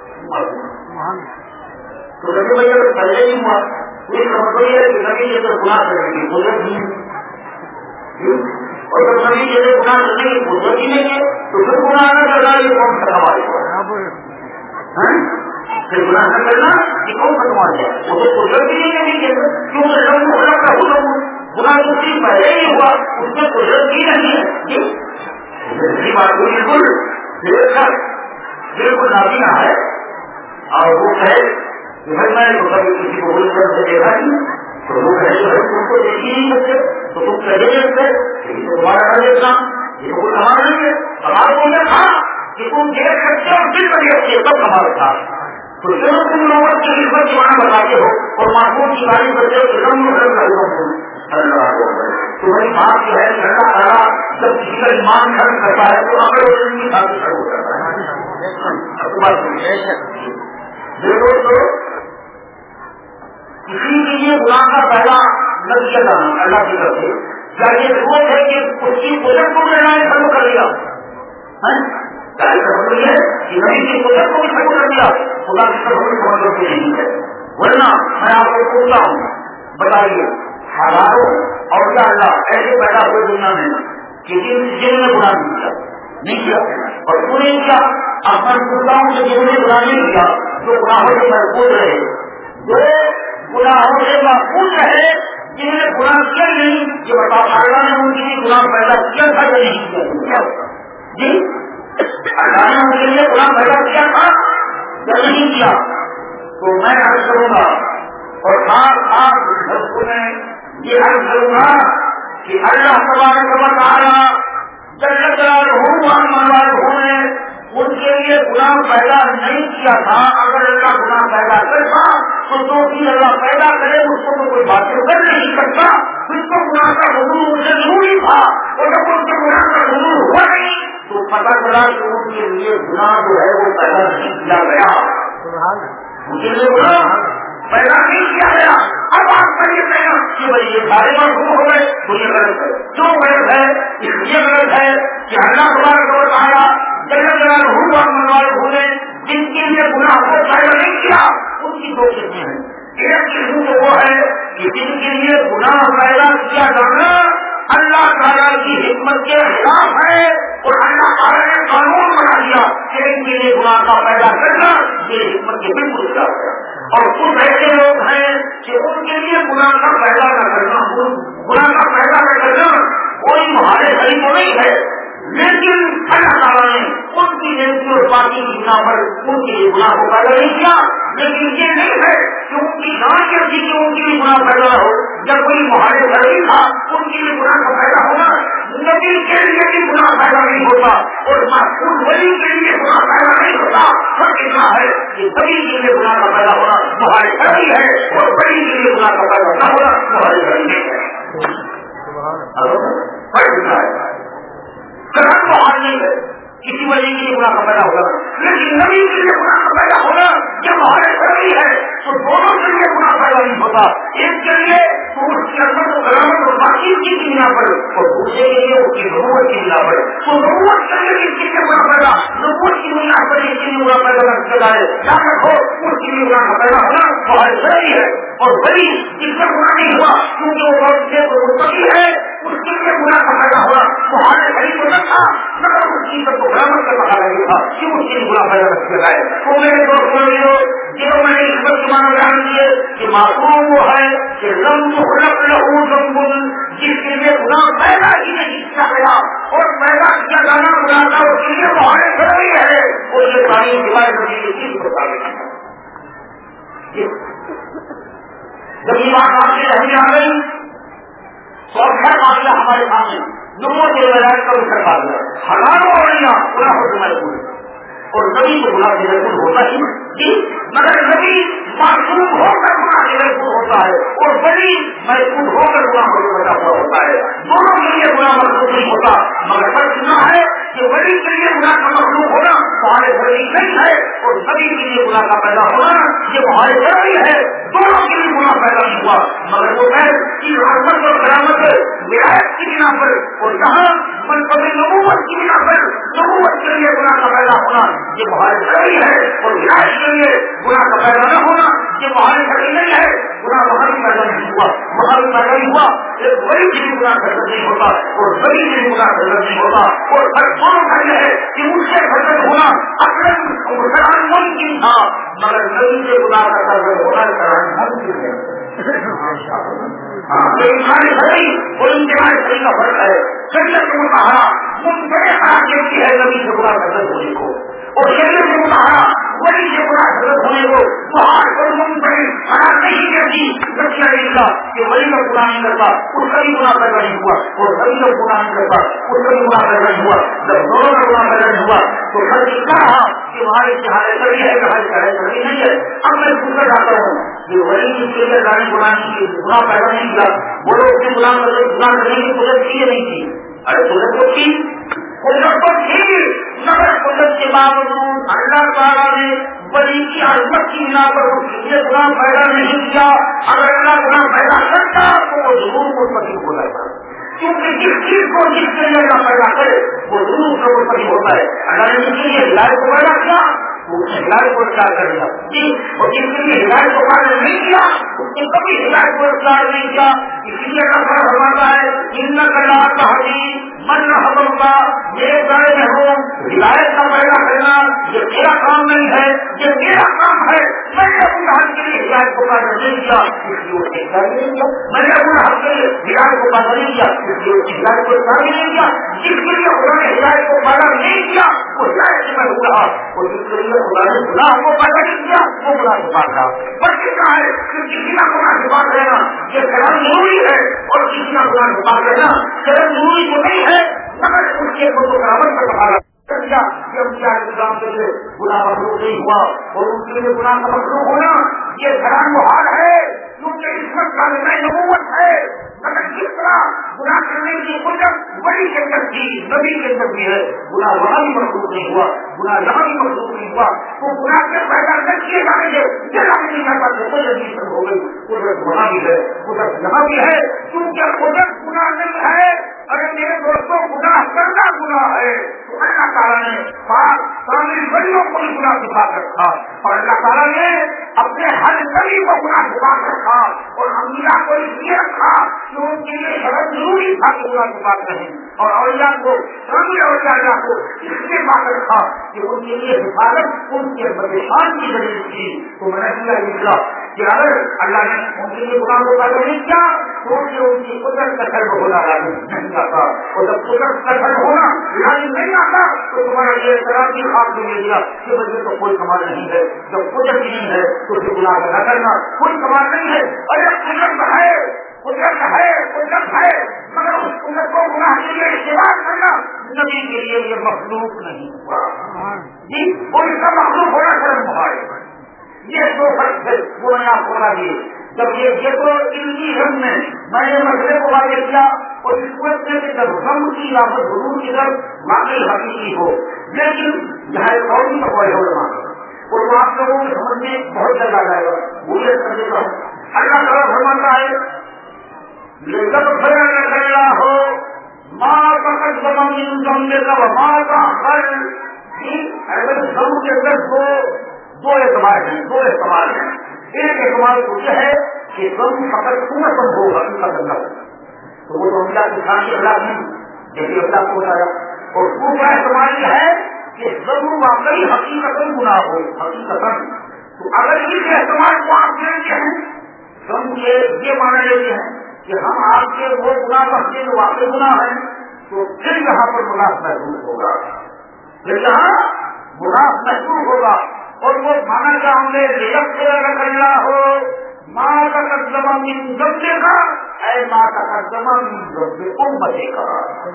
تو نبی بھائی اگر پہلے ہی ہوا یہ سمجھ ہے کہ نبی یہ تو گناہ کریں گے بزرگ نہیں, اور جب نبی یہ گناہ کرنے کی بزرگ ہی نہیں ہے تو پھر گناہ نہ کرنا یہ کون سا سوال ہے, پھر گناہ نہ کرنا یہ کون سا سوال ہے, وہ تو بزرگ ہی نہیں ہے کیونکہ لوگ گناہ کا حکم گناہ تو صرف پہلے ہی ہوا اس میں بزرگ ہی نہیں ہے. جی بات بالکل بالکل نابینا ہے اور وہ ہے میں نے کبھی کسی کو بول کر دیکھا نہیں تو وہ کہے تم کو دیکھ ہی نہیں سکتے تو تم کہے سکتے تمہارا نہ دیکھنا یہ تو کوئی کمال نہیں ہے. کمال کو یہ تھا کہ تم دیکھ سکتے اور پھر کر سکتے سب کمال تھا. تو جو تم لوگوں کی عزت کی مانا بتاتے ہو اور معصوم کی تعریف کرتے ہو تو رنگ تمہاری بات جو ہے اللہ تعالیٰ جب کسی کا ایمان خرچ کرتا ہے تو اگر وہ کی تعریف کر ہو جاتا ہے. دوستو کسی کے لیے غلام کا پہلا نتیجہ لانا اللہ کی طرف سے یا یہ سوچ ہے کہ اس کی قدرت کو میں نے ختم کر دیا کہ نبی کی قدرت کو بھی ختم کر دیا خدا کی طرف سے سمجھ ہوتی نہیں ہے. ورنہ میں آپ کو پوچھتا ہوں بتائیے ہزاروں اور کیا اللہ ایسے پیدا ہوئے دنیا میں کہ جن جن نے گناہ نہیں کیا نہیں کیا اور پورے کیا آپ میں پوچھتا ہوں کہ جن نے گناہ نہیں کیا جو گناہوں سے محفوظ رہے جو گناہوں سے محفوظ رہے، جنہوں نے گناہ کیا نہیں، یہ بتاؤ اللہ نے ان کے لیے گناہ پیدا کیا تھا یا نہیں کیا؟ جی اللہ نے ان کے لیے گناہ پیدا کیا تھا یا نہیں کیا؟ تو میں عرض کروں گا اور ساتھ ساتھ میں یہ عرض کروں گا کہ اللہ تبارک و تعالی جل جلالہ نے ان کے لیے گناہ پیدا نہیں کیا تھا. اگر اللہ گناہ پیدا کرتا تو جو بھی اللہ پیدا کرے اس کو تو کوئی بات کر نہیں سکتا. اس کو گناہ کا حضور مجھے ضروری تھا اور جب ان کے گناہ کا حضور ہوا نہیں تو پتا چلا کہ ان کے لیے گناہ جو ہے وہ پیدا نہیں کیا گیا. ان کے لیے گناہ پیدا نہیں کیا گیا. اب آپ کر لیتے ہیں کہ بھائی یہ سارے معصوم ہو گئے تو یہ غلط ہے. جو غلط ہے اس لیے غلط ہے کہ اللہ تبارک و تعالی جل جلالہ نے جن کے لیے گناہ کو پیدا نہیں کیا ان کی دو قسمیں ہیں. ایک قسم تو وہ ہے کہ جن کے لیے گناہ پیدا کیا جانا اللہ تعالیٰ کی حکمت کے خلاف ہے اور اللہ تعالیٰ نے قانون بنا دیا کہ ان کے لیے گناہ کا پیدا کرنا یہ حکمت کے بالکل خلاف ہے. اور کچھ ایسے لوگ ہیں کہ ان کے لیے گناہ کا پیدا نہ کرنا گناہ کا پیدا نہ کرنا کوئی ہمارے گھر کو نہیں ہے، لیکن اللہ تعالیٰ نے ان کی نیکی اور باقی کی بنا پر ان کے لیے گناہ کو پیدا نہیں کیا. لیکن یہ نہیں ہے کہ ان کی جان یہ تھی کہ ان کے لیے گناہ پیدا ہو. جب کوئی مہارے گھر ہی تھا ان کے لیے گناہ کا پیدا ہونا نبی کے لیے بھی گناہ پیدا نہیں ہوتا اور محفوظ ولی کے لیے گناہ پیدا نہیں ہوتا. سب اتنا ہے کہ سبھی کے لیے گناہ کا پیدا ہونا مہارے گھر ہی ہے اور بڑی کے لیے گناہ کا پیدا نہ ہونا مہارے گھر ہی ہے. بہار نہیں ہے کسی وجہ کے لیے گناہ کا پیدا ہوگا، لیکن نبی کے لیے گناہ کا پیدا ہونا جب ہمارے ضروری ہے تو دونوں کے لیے گناہ پیدا نہیں ہوتا. ایک کے لیے تو اس کی عظمت و کرامت اور باقی کی بنا پر اور دوسرے کے لیے اس کی ضرورت کی بنا پر. تو ضرورت کے لیے اس کے لیے گناہ پیدا ضرورت کی بنا پر اس کے لیے گناہ پیدا کرتا ہے. یاد رکھو اس کے لیے گناہ کا پیدا ہونا ہمارے ضروری ہے اور بڑی اس میں گناہ نہیں ہوا کیونکہ وہ بہت سے مستقل ہے. اس کے لیے گناہ کا پیدا ہوا تمہارے بھائی کو نہ تھا مگر اس چیز کو برابر کا پتا نہیں تھا کہ اس کے لیے گناہ پیدا کر کے لائے. تو میرے دوست جو میں نے اس پر زبان جان دیے کہ معصوم وہ ہے کہ لم تخلق له ذنب جس کے لیے گناہ پیدا ہی نہیں کیا گیا اور پیدا کیا جانا گناہ کا اس کے لیے تمہارے ضروری ہے. اور یہ ساری ہمارے نبی کی چیز کو ثابت ہے. جب یہ بات آپ کے رہنے آ گئی تو اب ہے معاملہ ہمارے سامنے نمبر کے بجائے کا اتر پا گیا. ہزاروں اولیاء گناہ ہوتے ہمارے پورے اور نبی کو گناہ کے بالکل ہوتا ہی جی مگر نبی معصوم ہو کر گناہ کے بالکل ہوتا ہے اور بڑی محفوظ ہو کر گناہ کو بچا ہوا ہوتا ہے. دونوں کے لیے گناہ مخلوق نہیں ہوتا مگر فرق اتنا ہے کہ بڑی کے لیے گناہ کا مخلوق ہونا تمہارے ضروری نہیں ہے اور نبی کے لیے گناہ کا پیدا ہونا یہ تمہارے ضروری ہے. دونوں کے لیے گناہ پیدا نہیں ہوا مگر وہ ہے کہ رحمت اور کرامت ولایت کی بنا پر اور جہاں منصب نبوت کی بنا پر نبوت کے لیے گناہ کا پیدا ہونا یہ بہت ضروری ہے اور ولایت کے لیے گناہ کا پیدا نہ ہونا یہ بہت ضروری نہیں ہے. گناہ وہاں بھی پیدا نہیں ہوا وہاں بھی پیدا نہیں ہوا. ایک بڑی کے لیے گناہ گھر نہیں ہوتا اور بڑی کے لیے گناہ گھر نہیں ہوتا اور ہر دونوں کا یہ ہے کہ ان سے گھر ہونا اصل ممکن تھا مگر نبی سے گناہ کا گھر ہونا ممکن ہے. اور انتہائی صحیح کا فرق ہے. شریعت کو کہا بڑے خراب دیتی ہے نبی سے گناہ کرنے ہونے کو اور شریعت کو کہا بڑی سے گناہ غلط ہونے کو باہر پر بڑی خراب نہیں کرتی. رکھا نہیں تھا کہ بڑی کا گناہ نہیں کرتا اس کا بھی گناہ پیدا نہیں ہوا اور بڑی کا گناہ نہیں کرتا اس کا بھی گناہ پیدا نہیں ہوا. جب دونوں کا گناہ پیدا نہیں ہوا تو سر اتنا رہا کہ ہماری چہارے کبھی ہے ہماری چہارے کبھی نہیں ہے. اب میں پوچھنا چاہتا ہوں کہ بڑی کے لیے گاڑی بنانے کی گناہ پیدا نہیں کیا وہ لوگ کے گناہ گناہ کرنے کی قدرت کی نہیں تھی. ارے قدرت کو کی قدرت کو تھی مگر قدرت کے باوجود اللہ تعالیٰ نے بڑی کی عظمت کی بنا پر اس کے لیے گناہ پیدا نہیں کیا. اگر اللہ گناہ پیدا کرتا تو وہ ضرور مستقل ہو جاتا کیونکہ جس چیز کو جس کے لیے اللہ پیدا کرے وہ ضرور سے مستقل ہوتا ہے. اللہ نے اس کے لیے ہدایت کو پیدا کیا وہ ہدایت کو اختیار کر دیا جی اور جس کے لیے ہدایت کو پیدا نہیں کیا اس نے کبھی ہدایت کو اختیار نہیں کیا. اسی لیے اللہ فرماتا ہے ان کا تحریر من رحم اللہ یہ ظاہر ہو ہدایت کا پیدا کرنا یہ میرا کام نہیں ہے، یہ میرا کام ہے، میں نے اپنے حق کے لیے ہدایت کو قادر نہیں کیا اس لیے وہ اختیار نہیں کیا، میں نے اپنے حق کے لیے ہدایت کو قادر نہیں کیا اس لیے وہ ہدایت کو اختیار نہیں کیا، جس کے لیے خدا نے ہدایت کو قادر نہیں کیا وہ ہدایت میں ہو رہا، اور جس کے لیے خدا نے گناہ کو قادر نہیں کیا وہ گناہ سے بات رہا۔ پر کتنا ہے کہ کسی کا گناہ سے بات رہنا یہ کرنا ضروری ہے، اور کسی کا گناہ سے بات رہنا کرنا ضروری تو نہیں ہے، مگر اس کے کو برابر کا سہارا کیا کہ ہم کیا انتظام کے لیے گناہ مخلوق نہیں ہوا، اور ان کے لیے گناہ کا مخلوق ہونا یہ حرام محال ہے، کیونکہ اس وقت کا میں نبوت ہے، مگر کس طرح گناہ کرنے کی قدرت وہی کے اندر تھی، نبی کے اندر بھی ہے، گناہ وہاں بھی مخلوق نہیں ہوا، گناہ یہاں بھی مخلوق نہیں ہوا، تو گناہ کے پیدا نہ کیے جانے کے جگہ بھی نہیں جاتا تو کوئی عزیز ہو گئی، قدرت وہاں بھی ہے، قدرت یہاں بھی ہے، کیونکہ قدرت گناہ نہیں ہے۔ اگر میرے دوستوں گناہ کرنا گناہ ہے تو اللہ تعالیٰ نے پاک کامل بڑیوں کو بھی گناہ سے پاک رکھا، اور اللہ تعالیٰ نے اپنے ہر نبی کو گناہ سے پاک رکھا، اور انبیاء کو اس لیے رکھا کہ ان کے لیے شرط ضروری تھا کہ گناہ سے پاک رہیں، اور اولیاء کو کامل اولیاء اللہ کو اس لیے پاک رکھا کہ ان کے لیے حفاظت ان کے پریشان کی ضرورت تھی۔ تو میں نے لکھا کہ اگر اللہ نے ان کے لیے گناہ کو پیدا نہیں کیا تو ان کی قدرت کا خرب ہونا نہیں آتا، اور جب قدرت کا خرب ہونا یعنی نہیں آتا تو تمہارا یہ اعتراض بھی آپ کو مل گیا کہ وجہ تو کوئی کمال نہیں ہے، جب قدرت نہیں ہے تو پھر گناہ ادا کرنا کوئی کمال نہیں ہے، اور جب قدرت ہے قدرت ہے قدرت ہے مگر اس قدرت کو گناہ کے لیے استعمال کرنا نبی کے لیے یہ مخلوق نہیں ہوا جی، کوئی کا مخلوق ہونا شرم محال ہے۔ یہ دو فرق ہے وہ میں آپ کو بتا دیے۔ جب یہ یہ تو علمی علم میں میں نے مسئلے کو واضح کیا اور اس وقت میں جب غم کی یا ضرور کی طرف واقعی حقیقی ہو، لیکن یہاں ایک اور بھی مسئلہ ہے علماء اور وہ آپ لوگوں کے سمجھ میں بہت جگہ آ جائے گا، وہ یہ کر دیتا ہوں۔ اللہ تعالیٰ فرماتا ہے لیکن پھر نہ ہو ماں کا قدم جمنے کا ماں کا خر اگر غم کے اندر دو دو اعتبار ہیں دو اعتبار ہیں ایک اعتبار تو یہ ہے کہ غم فقط پورا کم ہوگا ان کا بندہ تو وہ تو اللہ کی خان کے خلاف نہیں جیسے اللہ کو بتایا، اور دوسرا اعتبار یہ ہے کہ غم واقعی حقیقت گناہ ہو حقیقت، تو اگر اس اعتبار کو آپ دیکھتے ہیں غم کے یہ مانا لیتے ہیں کہ ہم آپ کے وہ گناہ کرتے جو واقعی گناہ ہے تو پھر یہاں پر گناہ محسوس ہوگا، پھر یہاں گناہ محسوس ہوگا، اور وہ مانا کیا ہم نے رب سے اگر کرنا ہو ماں کا قدمہ من ذنبے کا اے ماں کا قدمہ من ذنبے امتے کا،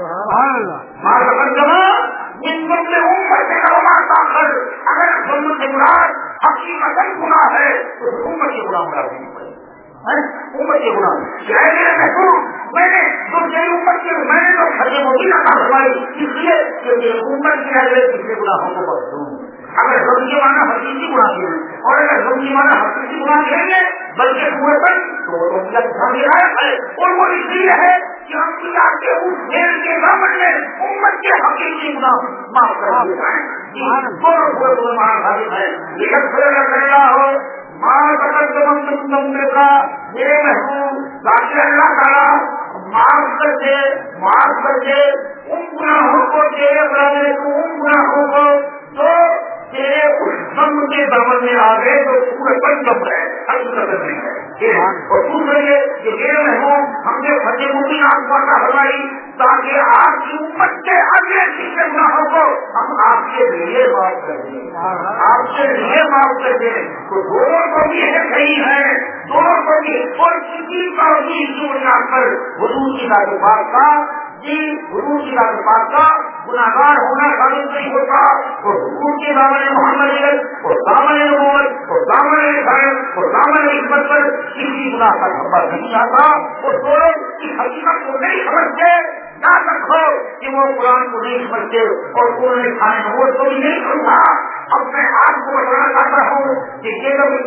ماں کا قدمہ من ذنبے امتے کا وما تاخر، اگر ظلم سے مراد حقیقت گناہ ہے تو امت کے گناہ مراد نہیں پڑے امت کے گناہ میرے محبوب میں نے جو میری امت کے میں نے تو خرچے موٹی نہ کروائی اس لیے کہ میری امت کے اگلے پچھلے گناہوں کو بخش دوں۔ اگر غم کی مانا حقیقی گناہ کے ہیں اور اگر غم کی مانا حقیقی گناہ کے ہیں بلکہ ہوئے پر تو وہ ہے اور وہ اس لیے ہے کہ ہم کے اس دیر کے دامن میں امت کے حقیقی گناہ معاف کر دیتا ہے دونوں پورے پورے مہان حاضر ہے، لیکن پھر اگر کرنا ہو ماں تقدم کا میرے محبوب تاکہ اللہ تعالیٰ معاف کر دے معاف کر دے ان گناہوں کو تیرے برابر کو ان گناہوں کو تو تیرے اس غم کے دامن میں آ گئے تو پورے پن دم ہے حقیقت نہیں ہے، اور دوسرے کہ میرے محبوب ہم نے فتح مبین آپ کو عطا فرمائی تاکہ آپ کی امت کے اگلے پیچھے گناہوں کو ہم آپ کے لیے معاف کر دیں آپ کے لیے معاف کر دیں، تو دونوں کو بھی صحیح ہے دونوں کو بھی، اور کسی کا بھی بنیاد پر حضور کی ذات پاک کا جی حضور کی ذات پاک کا گناہگار ہونا ثابت نہیں ہوتا، اور حضور کے دامن محمد اور دامن نبوت اور دامن رسالت اور دامن حکمت پر کسی گناہ کا دھبا نہیں آتا، اور دونوں کی حقیقت کو نہیں سمجھتے، یاد رکھو کہ وہ قرآن کو نہیں سمجھتے اور انہوں نے کھانے نبوت کو بھی نہیں سمجھا۔ اب میں آپ کو بتانا چاہتا ہوں کہ یہ جب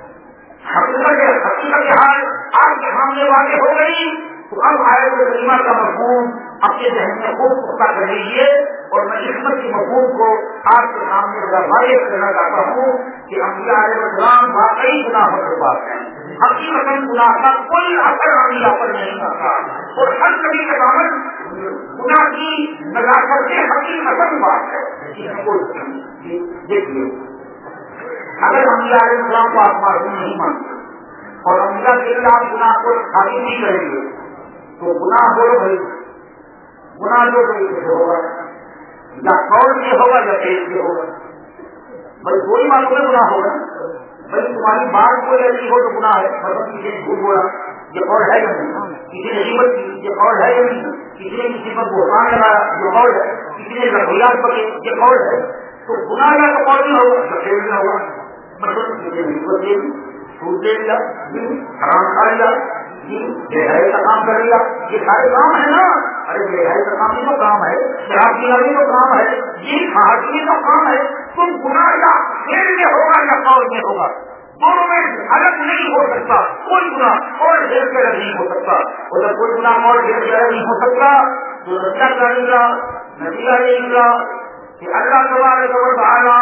حقیقت حقیقت حال آپ کے سامنے واقع ہو گئی تو اب آئے تو کریمہ کا مفہوم اپنے ذہن میں خوب پختہ کر لیجیے، اور میں حکمت کے مفہوم کو آپ کے سامنے واضح کرنا چاہتا ہوں کہ انبیاء علیہ السلام واقعی گناہوں کے پاس ہیں، حقیقت گناہ کا کوئی اثر انبیاء پر نہیں آتا، اور ہر کبھی کے دامن گناہ کی نزاکت سے حقیقت بات ہے، دیکھیے اگر انبیاء علیہ السلام کو آپ معصوم نہیں مانتے اور انبیاء کے لیے آپ گناہ کو خالی نہیں کریں گے تو گناہ بولو بھائی گناہ جو طریقے سے ہوگا یا قول سے ہوگا یا پیٹ سے ہوگا. بھائی کوئی بات میں گناہ ہوگا بھائی تمہاری بات کوئی ایسی ہو تو گناہ ہے. مطلب کسی نے جھوٹ بولا یہ قول ہے یا نہیں, کسی نے غیبت کی یہ قول ہے یا نہیں, کسی نے کسی پر بہتان لگایا یہ قول ہے, کسی نے رسولیات پکے یہ قول ہے. تو گناہ کا تو قول نہیں ہوگا یا پیٹ میں ہوگا. مطلب کسی نے غیبت دے دی, سود دے دیا, حرام کھا لیا, بےحائی کا کام کر لیا, یہ سارے کام ہے نا. ارے بےحائی کا کام بھی تو کام ہے, شراب پینا بھی تو کام ہے, یہ کھاٹ بھی تو کام ہے. تم گناہ یا دل میں ہوگا یا قول میں ہوگا, دونوں میں الگ نہیں ہو سکتا. کوئی گناہ اور دل کے الگ نہیں ہو سکتا. اگر کوئی گناہ اور دل کے الگ نہیں ہو سکتا تو رستا کرے گا نتیجہ دے گا کہ اللہ تبارک و تعالیٰ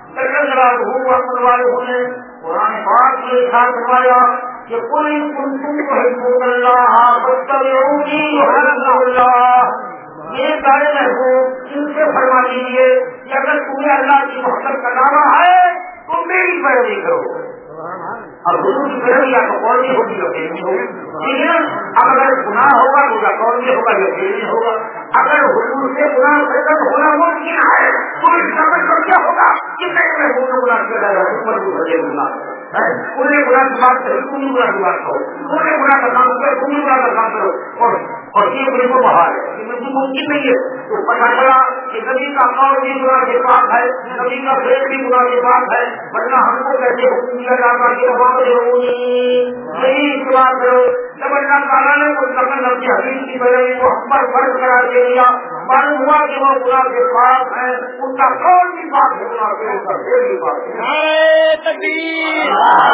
والے ہونے قرآن پاک کے ساتھ فرمایا کہ کوئی کنتم تحبون اللہ فاتبعونی یحببکم اللہ. یہ سارے محبوب ان سے فرما دیجیے کہ اگر تمہیں اللہ کی محبت کا دعویٰ ہے تو میری پیروی کرو. اور حضور کی پیروی یا تو قول میں ہوگی یا فعل میں ہوگی. ٹھیک ہے, اب اگر گناہ ہوگا تو یا قول میں ہوگا یا فعل میں ہوگا. اگر حضور سے گناہ پیدا ہونا ممکن ہے تو اس کا مطلب کیا ہوگا کہ میں محبوب کو گناہ کیا جائے گا گناہ پورے گناہ کی بات کرو, تم گناہ کی بات کرو, پورے گناہ کا کام کرو, تم گناہ کا کام کرو. اور اور یہ بڑے کو بہار ہے یہ ممکن نہیں ہے. تو پتا چلا کہ نبی کا قول بھی گناہ کے پاس ہے, نبی کا فعل بھی گناہ کے پاس ہے, ورنہ ہم کو کیسے حکم دیا جاتا کہ یہی استعمال کرو. جب اللہ تعالیٰ نے کوئی قسم نبی حدیث کی پیروی کو ہم پر فرض قرار دے دیا, معلوم ہوا کہ وہ گناہ کے پاس ہے, ان کا قول بھی پاس ہے, گناہ کے ان کا فعل بھی پاس ہے. تکبیر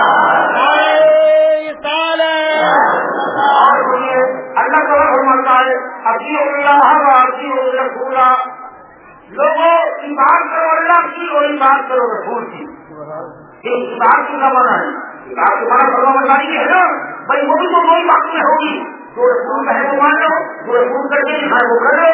اور سنیے اللہ تعالیٰ فرماتا ہے اطیعوا اللہ واطیعوا الرسول. لوگوں کی بات کرو اللہ کی اور بات کرو رسول کی. یہ بات کی زمانہ ہے, آپ تمہارا فرما برداری ہے نا بھائی, وہ بھی تو وہی بات میں ہوگی. جو رسول ہے وہ مان لو, جو رسول کر کے دکھائے وہ کر لو.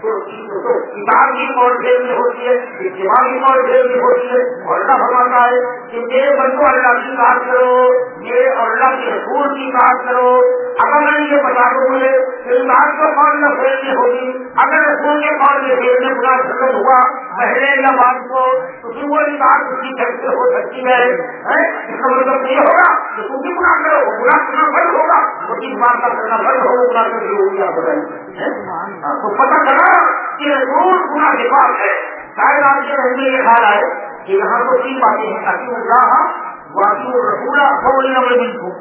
تو کتاب کی اور فیل میں ہوتی ہے, اجتماع کی اور فیل میں ہوتی ہے. اور اللہ فرماتا ہے کہ میرے بندو اللہ کی بات کرو, میرے اور اللہ کے رسول کی بات کرو. اگر میں یہ بتا دوں مجھے کہ بات کو قول میں فیل میں ہوگی, اگر رسول کے قول میں فیل میں پورا سفر ہوا پہلے یا بات کو, تو پھر وہ بات اس کی طرف سے ہو سکتی ہے. اس کا مطلب یہ ہوگا کہ تم بھی گناہ کرو, وہ گناہ کرنا بند ہوگا, وہ کس بات کا کرنا بند ہوگا, گناہ کرنے ہوگی. آپ بتائیں تو پتہ چلا کہ رسول گناہ کے پاس ہے. شاید آپ کے رہنے یہ خیال آئے کہ یہاں تو تین باتیں ہیں, تاکہ اللہ واقعی رسول فوری نمبر بالکل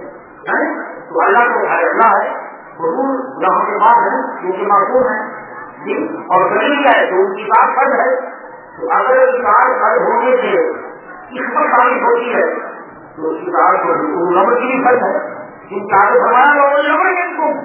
تو اللہ کو ہے, اللہ ہے, رسول گناہوں کے بعد ہے جو کہ معصوم ہے, اور کبھی کیا ہے تو ان کی بات فرض ہے. تو اگر بات فرض ہونے سے اس پر تعریف ہوتی ہے تو اس کی بات نمبر کی بھی فرض ہے. ان کا فرمایا لوگوں نمبر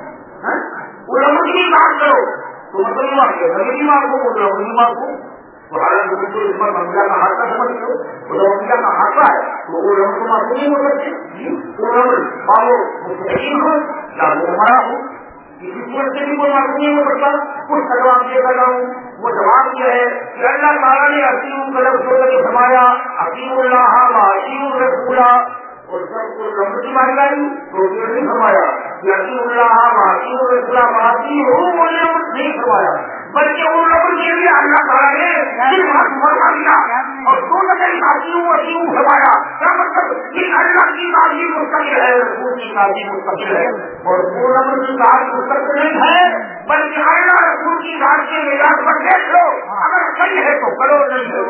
بالکل علم کی بات کرو تو مطلب نبی کی بات کو علم کی بات کو تو حالانکہ بالکل اس پر بنگلہ کا حادثہ سمجھ لو, بنگلہ کا حادثہ ہے تو وہ علم کو معصوم نہیں ہو سکتے. علم مانو مستقیم ہو یا وہ ہمارا ہو, کسی صورت سے بھی کوئی معصوم نہیں ہو سکتا. کچھ کا جواب یہ کر رہا ہوں, وہ جواب یہ ہے کہ اللہ تعالیٰ نے عظیم کا لفظ ہو کر فرمایا عظیم اللہ عظیم الرسول, اور سب کو لفظ کی مانگائی تو یہ نہیں فرمایا کہ عظیم اللہ عظیم الرسول عظیم ہو, وہ نہیں فرمایا, بلکہ ان لوگوں کے لیے اللہ تعالیٰ نے صرف حق فرما دیا اور دو نظر عظیم عظیم فرمایا. کیا مطلب کہ اللہ کی تعظیم مستقل ہے, رسول کی تعظیم مستقل ہے, اور دو نظر کی بات مستقل نہیں ہے بلکہ اللہ رسول کی بات کے مزاج پر دیکھ لو, اگر صحیح ہے تو کرو, نہیں ہے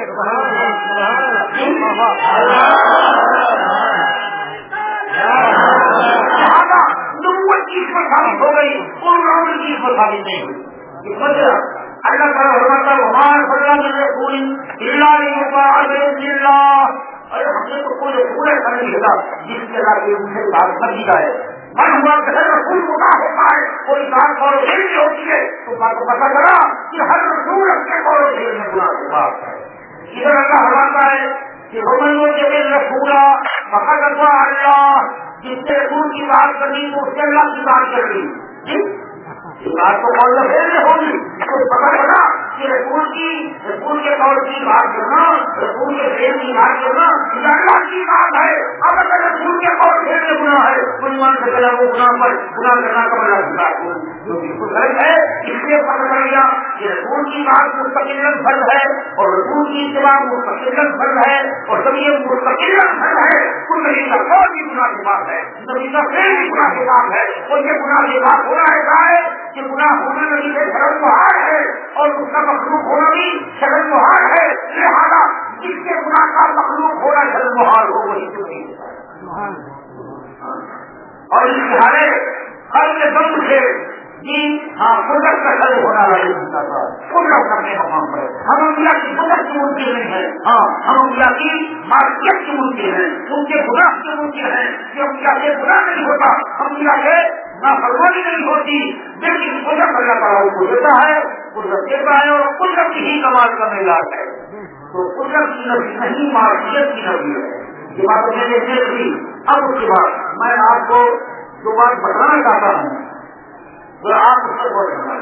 نبوت کی اس پر ثابت ہو گئی, ان لوگوں کی اس پر ثابت نہیں ہوئی. اللہ تعالیٰ فرماتا ہے وما ارسلنا من رسول الا ليطاع باذن الله. ارے ہم نے تو کوئی رسول ایسا نہیں بھیجا جس کے اللہ کے ان سے بات کر دیا ہے. من ہوا کہ ہر رسول خدا ہوتا ہے, کوئی بات اور دل میں ہوتی ہے تو بات کو پتا چلا کہ ہر رسول اپنے اور دل میں گناہ کے بات ہے. ادھر اللہ فرماتا ہے کہ ومن يطع الرسول فقد اطاع الله, جس نے رسول کی بات کرنی تو اس سے اللہ کی بات کر لی. بات تو قول میں پھیل میں ہوگی, تو پتا چلا کہ رسول کی رسول کے کے قول کی بات کرنا، رسول کے فعل کی بات کرنا یہ اللہ کی بات ہے. اب اگر رسول کے قول فعل میں گناہ ہے تو ایمان سے پہلے وہ گناہ پر گناہ کرنا کا بڑا گناہ جو بالکل غلط ہے. اس لیے پتہ چل گیا کہ رسول کی بات مستقل فرض ہے اور رسول کی اتباع مستقل فرض ہے اور جب یہ مستقل فرض ہے تو نبی کا قول بھی گناہ کی بات ہے، نبی کا فعل بھی گناہ کی بات ہے. اور یہ گناہ کی بات ہونا ایسا ہے کہ گناہ ہونا نبی سے شرم محال ہے اور اس کا مخلوق ہونا بھی شرم محال ہے. لہٰذا جس کے گناہ کا مخلوق ہونا شرم محال ہو وہی تو نہیں. اور اس لحاظے ہر کے دم سے جی ہاں قدرت کا شروع ہونا رہا قدرت کرنے مقام پر ہم انبیاء کی قدرت کی ممکن نہیں ہے. ہاں ہم انبیاء کی معصیت کی ممکن ہے، ان کے گناہ کی ممکن ہے کہ انبیاء کے گناہ نہیں ہوتا، انبیاء کے نافرمانی نہیں ہوتی. لیکن قدرت اللہ تعالیٰ کو دیتا ہے، قدرت دیتا ہے اور قدرت ہی کمال کا معیار ہے. تو قدرت کی نبی نہیں معصیت کی نبی ہے. یہ بات میں نے دیکھ لی. اب اس کے بعد میں آپ کو جو بات بتانا چاہتا ہوں جو آپ اس پر غور کرنا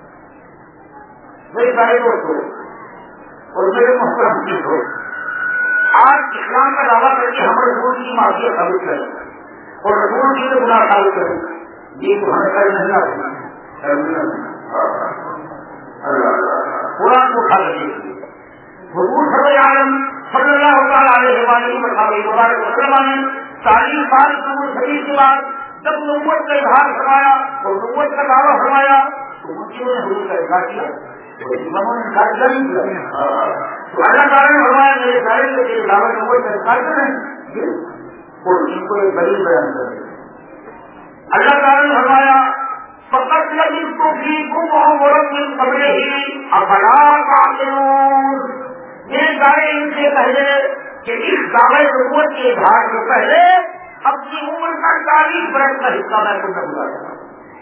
میرے سارے دوستوں اور میرے محترم چیز ہو. آج اسلام کا دعویٰ کر کے ہم رسول کی معافیت ثابت کریں اور رسول کی گناہ ثابت کریں، یہ تو ہمیں کر نہیں آتا. قرآن کو کھا لگے حضور صلی عالم صلی اللہ تعالیٰ علیہ وسلم نے چالیس سال عمر شریف کے بعد جب نبوت کا اظہار فرمایا اور نبوت کا دعویٰ فرمایا تو مسلموں نے حضور کا اظہار کیا، مسلموں نے انکار کیا نہیں کیا. تو اللہ تعالیٰ نے فرمایا میرے سارے کے دعوت نبوت کا انکار کریں اور ان کو ایک دلیل بیان کریں. اللہ تعالیٰ نے فرمایا فقط لبثت فیکم عمرا من قبلہ افلا تعقلون. یہ سارے ان سے پہلے کہ اس دعوے نبوت کے اظہار سے پہلے اپنی عمر کا چالیس برس کا حصہ میں تم نے گزارا.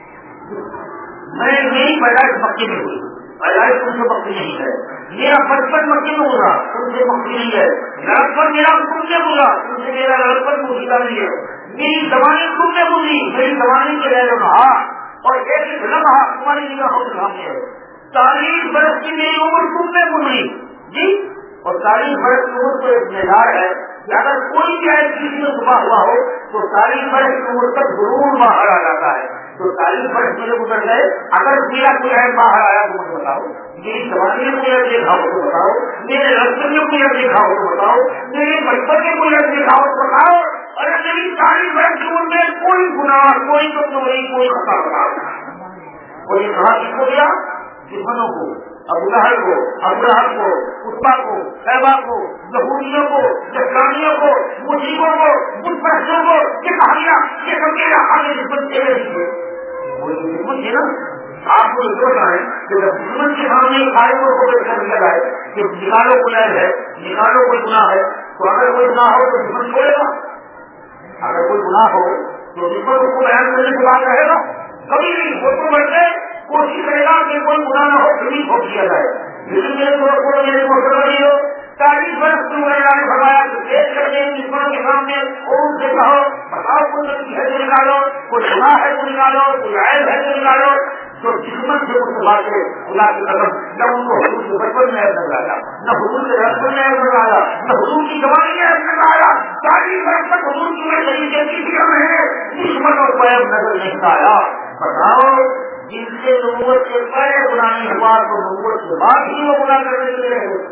میں میری پیدائش مکے میں ہوئی، پیدائش تم سے مکے نہیں ہے. میرا بچپن مکے میں ہوگا، تم سے مکے نہیں ہے. لڑکپن میرا تم سے ہوگا، تم سے میرا لڑکپن موجودہ نہیں ہے. میری زبانی تم نے بولی، میری زبانی کے رہ رہا اور ایک ایک لمحہ تمہاری نگاہوں کے سامنے ہے. چالیس برس کی میری عمر تم نے بولی جی، اور چالیس برس کی عمر کو ایک معیار ہے کہ اگر کوئی بھی ایسی کسی میں چھپا ہوا ہو تو چالیس برس کی عمر تک ضرور باہر آ جاتا ہے. تو چالیس برس میرے گزر گئے، اگر میرا کوئی ہے باہر آیا تو مجھے بتاؤ، میری زبانی میں کوئی دیکھا ہو تو بتاؤ، میرے رستے میں کوئی دیکھا ہو تو بتاؤ، میرے بچپن میں کوئی دیکھا ہو تو بتاؤ. اور میری چالیس برس کی عمر میں کوئی گناہ، کوئی کمزوری، کوئی خطا بتاؤ. اور یہ کہا کس کو دیا؟ دشمنوں کو، ابو لہب کو، ابو لہب کو، عتبہ کو، شیبہ کو، یہودیوں کو، نصرانیوں کو، مشرکوں کو، بت پرستوں کو. یہ کہانیاں یہ سب میرے آگے دشمن کے لیے دشمن تھے نا. آپ کو یہ سوچنا ہے کہ جب دشمن کے سامنے کاریوں کو پیش کر دیا جائے کہ نکالو گناہ ہے، نکالو کوئی گناہ ہے، تو اگر کوئی گناہ ہو تو دشمن چھوڑے گا. اگر کوئی گناہ ہو تو دشمن اس کو بیان کرنے کے بعد رہے گا کبھی نہیں. وہ تو بڑھ کے کوشش کرے گا کہ کوئی گناہ نہ ہو پھر بھی ٹھوک دیا جائے. لیکن میرے دوست کو میرے مسئلہ نہیں ہو چالیس برس کی عمر نے فرمایا کہ دیکھ کر کے دشمنوں کے سامنے اور ان سے کہو بتاؤ کوئی غلطی ہے تو نکالو، کوئی گناہ ہے تو نکالو، کوئی عیب ہے تو نکالو. تو دشمن سے اس بات کے خدا کی قسم نہ ان کو حضور کے بچپن میں نظر آیا، نہ حضور کے رسم میں نظر آیا، نہ حضور کی جوانی میں نظر آیا. چالیس برس تک حضور کی عمر نہیں دیتی تھی ہمیں دشمن اور پیب نظر نہیں آیا. بتاؤ جن سے نبوت سے پہلے گناہ نہیں ہوا تو نبوت کے بعد ہی وہ گناہ کرنے کے لیے رہے.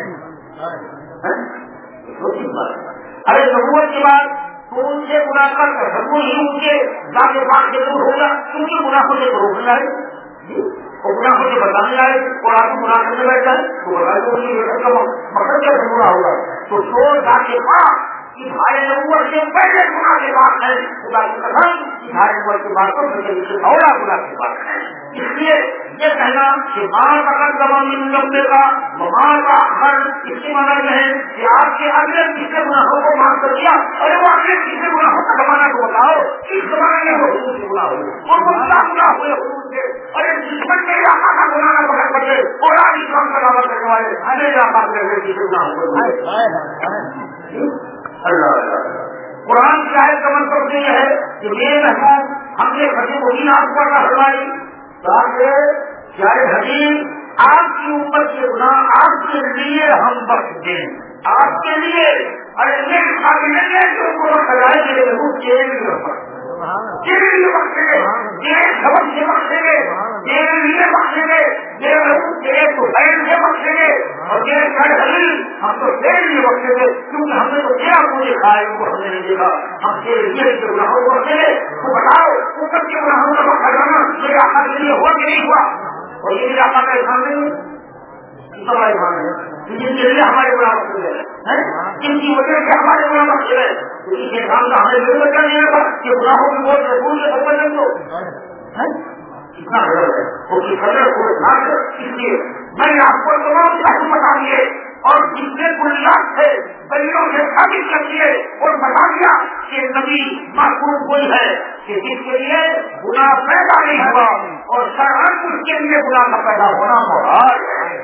ارے نبوت کے بعد تو ان سے گناہ کر تصور ہی ان کے ذات پاک سے دور ہوگا، ان کے گناہوں سے روکنے آئے اور گناہوں سے بتانے آئے اور آپ کو گناہ کرنے بیٹھ جائے تو بتائیے مقصد کیسے پورا ہوگا. تو سو ذات پاک ہمارے نبوت سے پہلے گناہ کے بعد ہے، خدا کی قسم ہمارے نبوت کے بعد تو اولا گناہ کے بعد ہے. اس لیے یہ کہنا کہ ماں کا زمان لمبے کا ماں کا ہر اس کے مانا ہے کہ آپ کے اگلے کسی گناہوں کو معاف کر دیا. ارے وہ اگلے کسی گناہوں کا زمانہ کو بتاؤ کس زمانے میں وہ حضور سے گناہ ہو اور وہ کیا گناہ ہوئے حضور سے. ارے دشمن کے علاقہ کا گناہ نہ پکڑ پڑے اور آج اسلام کا دعویٰ کرنے والے ہر علاقہ کے کسی گناہ ہوئے. اللہ قرآن کی آیت کا مطلب یہ ہے کہ میرے محبوب ہم نے حدیث مبین آپ کو اللہ فرمائی تاکہ پیارے حدیث آپ کی امت کے گناہ آپ کے لیے ہم بخش دیں، آپ کے لیے. ارے یہ خالی نہیں ہے کہ ان کو سجائے کے لیے وہ جیل بھی بخشیں گے، یہ سبق سے بخشیں گے، یہ لیے بخشیں گے، یہ تو بہن سے بخشیں گے، اور یہ گھر حلیل ہم تو تیرے لیے بخشیں گے، کیونکہ ہم نے تو تیرا کو دیکھا ہے، ان کو ہم نے نہیں دیکھا. ہم تیرے لیے کے گناہوں کو بخشیں گے. تو بتاؤ اوپر کے گناہوں کا بخشا جانا میرے آقا کے لیے ہوا کہ نہیں ہوا؟ اور یہ میرے آقا کا احسان نہیں ہے، بڑا احسان ہے جن کے لیے ہمارے گناہ بخشے گئے، جن کی وجہ سے ہمارے گناہ بخشے گئے. تو اس احسان کا ہمیں ضرور بچا نہیں ہوگا کہ گناہوں کی بہت رسول کے سب بچیں گے. کتنا غلط ہے وہ کی قدر کو کر. اس لیے میں نے آپ کو تمام شخص بتا دیے اور جتنے بنیاد تھے دلیلوں سے ثابت کر دیے اور بتا دیا کہ نبی معصوم کوئی ہے کہ جس کے لیے گناہ پیدا نہیں ہوا اور شرعاً اس کے لیے گناہ کا پیدا ہونا محال ہے.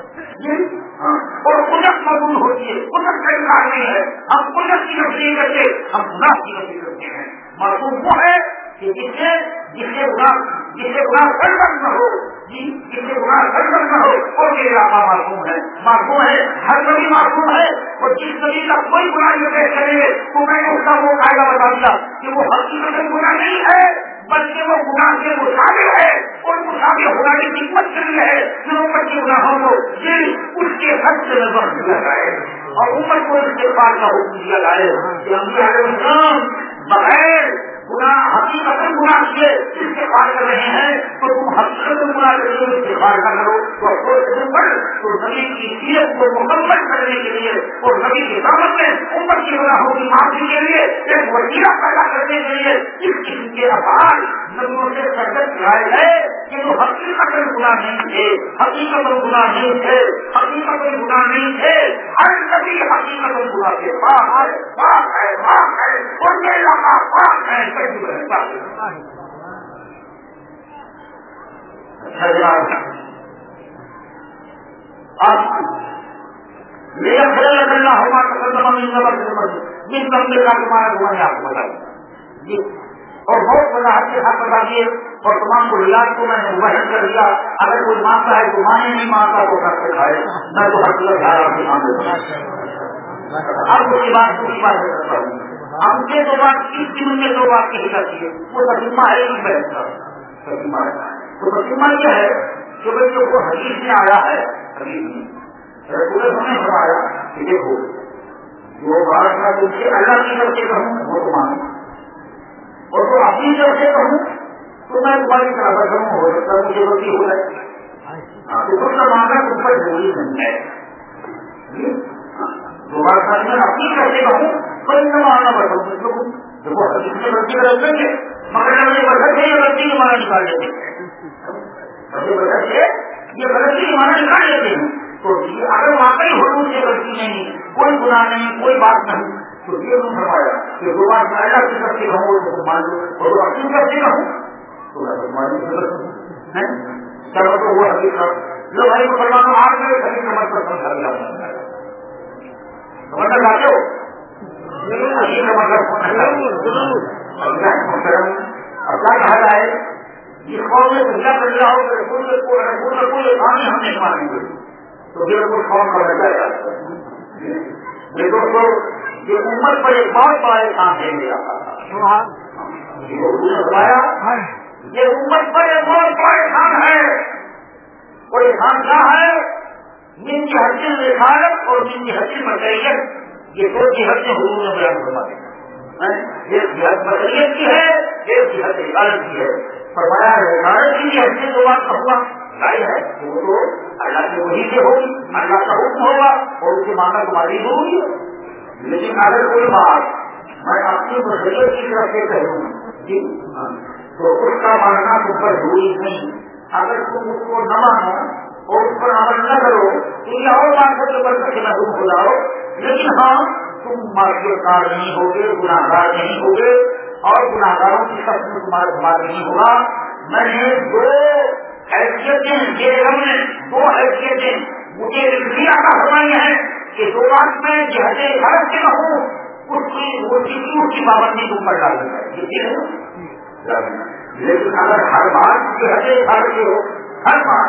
اور قدرت مقبول ہوتی ہے، قدرت کا انکار نہیں ہے. ہم قدرت کی نفی نہیں کرتے، ہم گناہ کی نفی کرتے ہیں. معصوم وہ ہے کہ جس سے جس سے گناہ جس سے گناہ سرگرم نہ ہو، جس سے گناہ سرگرم نہ ہو وہ میرے آقا معصوم ہے. معصوم ہے، ہر نبی معصوم ہے. اور جس نبی کا کوئی گناہ یہ پیش کریں گے تو میں نے اس کا وہ قاعدہ بتا دیا کہ وہ حقیقت میں گناہ نہیں ہے بلکہ وہ گناہ کے مشابہ ہے اور مشابہ ہونا کی حکمت کے لیے ہے کہ امت کے گناہوں کو یہ اس کے حد سے نظر دیا جائے اور امت کو استغفار کا حکم دیا جائے کہ انبیاء علیہ السلام بغیر گناہ حقیقت گناہ کیے استغفار کر رہے ہیں تو تم حقیقت گناہ کے لیے استغفار نہ کرو تو تو نبی کی سیرت کو مکمل کرنے کے لیے اور نبی کی دعوت میں امت کے گناہوں کی معافی کے لیے ایک وسیلہ پیدا کرنے کے لیے اس قسم کے افعال نبیوں سے سرگرم کرائے گئے کہ وہ حقیقت گناہ نہیں تھے، حقیقت گناہ نہیں تھے، حقیقت گناہ نہیں تھے. ہر نبی حقیقت گناہ کے پاک ہے، پاک ہے، پاک ہے اور میرا پاک ہے. اب میرا خیال اللہ ہمارا جن بندے کا تمہارا دعا آپ کو بتاؤ جی اور بہت وضاحت کے ساتھ بتا دیے اور تمام بنیاد کو میں نے وحی کر دیا. اگر کوئی مانتا ہے تو مانے نہیں مانتا تو کر کے کھائے. میں تو ہر طرف کھا رہا ہوں. اب اس کی بات پوری بات کرتا ہوں. ہم سے دو بات کس دن میں دو بات کہی جاتی ہے وہ تقیمہ ہے نہیں بیٹھتا تقیمہ ہے. تو تقیمہ یہ ہے کہ بھائی جو وہ حدیث میں آیا ہے حدیث میں رسول نے فرمایا کہ دیکھو جو بات میں تم سے اللہ کی طرف سے کہوں وہ تو مانو اور تو اپنی طرف سے کہوں تو میں تمہاری طرح کروں ہو سکتا ہے مجھے غلطی ہو جائے. تو خود کا ماننا تم پر ضروری نہیں ہے. جو بات میں اپنی طرف سے کہوں کوئی نہ ماننا پڑتا ہوں دیکھو حدیث میں غلطی کر رکھیں گے مگر یہ بدل سے یہ غلطی کی مانا نکال لیتے ہیں بدل سے یہ غلطی کی مانا نکال لیتے ہیں. تو اگر واقعی حضور سے غلطی نہیں کوئی گناہ نہیں کوئی بات نہیں تو یہ نہیں فرمایا کہ دو بار میں اللہ کی طرف سے کہوں تو مان لو اور اپنی طرف سے کہوں تو چلو تو وہ حقیقت لو بھائی کو فرمانا آج میرے خرید کا مطلب سمجھا جاتا ہے سمجھنا چاہتے ہو اب کیا کہا جائے جس قوم میں دنیا کر لیا ہو رسول کا کوئی کام ہی ہم نہیں مانیں گے تو پھر کوئی قوم کا بچا جاتا ہے. یہ دوستوں یہ امت پر ایک بہت بڑا کام ہے میرا یہ امت پر ایک بہت بڑا کام ہے. اور یہ کام کیا ہے جن کی حقیقت رسالت اور جن کی حقیقت مشریعت یہ دو جہت میں حضور نے بیان فرمایا ہے. ایک جہت مشریعت کی ہے ایک جہت رسالت کی ہے. فرمایا رسالت کی حقیقت دو بات کا ہوا ظاہر ہے وہ تو اللہ کی وحی سے ہوگی اللہ کا حکم ہوگا اور اسے ماننا تمہاری ضروری ہے. لیکن اگر کوئی بات میں اپنی مشریعت کی طرف سے کہوں جی تو اس کا ماننا تم پر ضروری نہیں. اگر تم اس کو نہ مانو اور اس پر عمل نہ کرو تو یہ اور بات ہے کہ برکت سے محروم ہو جاؤ. لیکن ہاں تم معصیت کار نہیں ہوگے گناہ گار نہیں ہوگے اور گناہ گاروں کی سب میں تمہارا دماغ نہیں ہوگا. میں نے دو حیثیتیں میرے رب نے دو حیثیتیں مجھے بھی آگاہ فرمائی ہیں کہ جو بات میں جہتے غلط سے کہوں اس کی وہ کسی اس کی پابندی تم پر ڈال ہے. لیکن اگر ہر بات جہتے غلط سے ہو ہر بات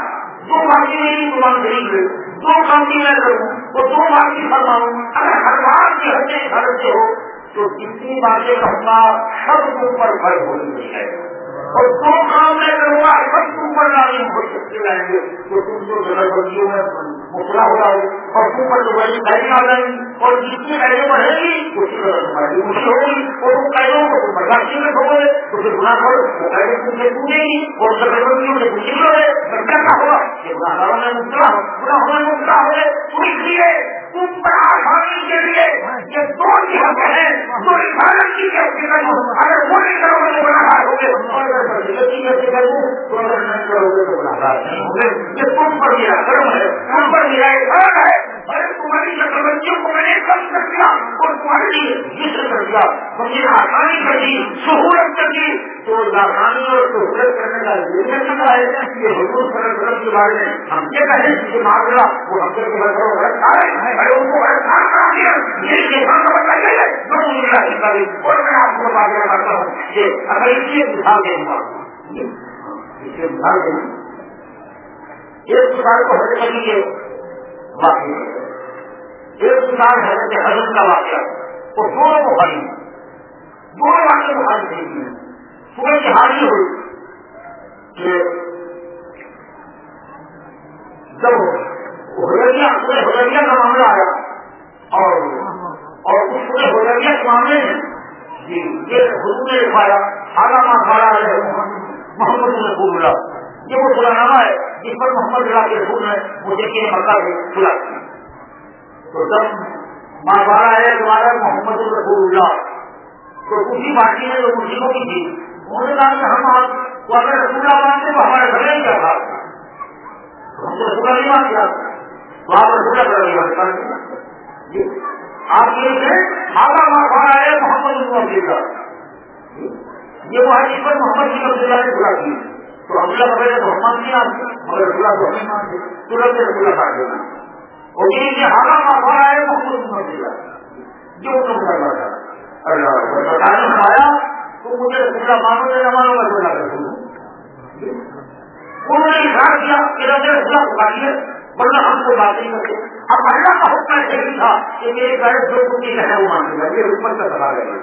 دو بار کی میری زبان شریف ہے، دو کام کی میں کروں وہ دو بار کی فرماؤں، اگر ہر بار کی حدیں کرتے ہو تو کتنی باتیں کہوں گا سب کے اوپر فرق ہو رہی ہے، اور دو کام میں کروں گا سب کے اوپر لازم ہو سکتے رہیں گے تو تم تو جگہ بندیوں میں مسئلہ ہو رہا ہو اور تم پر جو بڑی قیدی آ جائیں گی اور جتنی قیدیں بڑھے گی اسی طرح تمہاری مشکل ہوگی اور ان قیدوں کو تم برداشت میں ہو گئے تو پھر گناہ کرو وہ قیدیں تم سے ٹوٹے گی اور جگہ بندیوں سے مشکل ہوئے پھر کیا ہوگا یہ گناہ کاروں میں مبتلا ہو گناہ میں مبتلا ہوئے تو اس لیے تم پر آسانی کے لیے یہ دو جہت ہیں جو عبادت کی حقیقت اگر وہ نہیں کرو گے تو گناہگار ہوگے اور اگر فضیلت کی حقیقت ہو تو اگر نہیں کرو گے تو گناہگار نہیں ہوگے. یہ تم پر میرا کرم ہے، تم پر میرا احسان ہے، اور تمہاری چکروتیوں کو میں نے کم کر دیا اور تمہارے لیے ذکر کر دیا، مجھے آسانی کر دی، سہولت کر دی. تو آسانی اور سہولت کرنے کا یہ طریقہ ہے کہ حضور صلی اللہ علیہ وسلم کے بارے میں ہم یہ کہیں کہ معاملہ وہ ہم سے غلط ہے ان کو احسان کرا دیا یہ احسان کا مطلب یہ ہے اور میں آپ کو بات کرتا ہوں کہ اگر اس لیے مثال دیں گا اس سے مثال دیں ایک مثال کو حضرت علی کے واقعے ایک مثال حضرت حضرت کا واقعہ وہ دونوں بخاری دونوں واقعے بخاری نہیں ہوئے صبح کی حاضری ہوئی کہ جب حدیبیہ حدیبیہ کا معاملہ آیا اور اور اس پورے حدیبیہ کے معاملے میں جی یہ حضور نے لکھوایا علامہ کھڑا ہے محمد رسول اللہ یہ وہ خلانامہ ہے جس پر محمد اللہ کے رسول نے مجھے کہ مکہ سے کھلا تو جب ماں بارہ ہے تمہارا محمد رسول اللہ تو اسی پارٹی میں جو مسلموں کی تھی انہوں نے کہا کہ ہم تو اگر رسول اللہ مانتے تو ہمارے گھر میں کیا تھا ہم تو رسول نہیں مان کیا تو آپ رسول اللہ کر آپ یہ تھے آگا ماں ہے محمد اللہ یہ وہ ہے جس پر محمد کی رسول اللہ نے بلا کی تو عبداللہ کا پہلے تو محمد نہیں آتے مگر رسول اللہ کو نہیں مانتے ترنت رسول اللہ کاٹ دینا اور یہ آگا ماں ہے محمد اللہ جو ان کا بتا اللہ بتانے میں آیا تو مجھے رسول اللہ مانو یا نہ مانو میں رسول اللہ کر دوں انہوں نے اظہار کیا کہ رسول اللہ کو کاٹیے ورنہ ہم کو بات نہیں کرتے. اب اللہ کا حکم ایسے ہی تھا کہ میرے گھر جو کچھ ہے وہ مان لیا یہ حکمت کا سوال ہے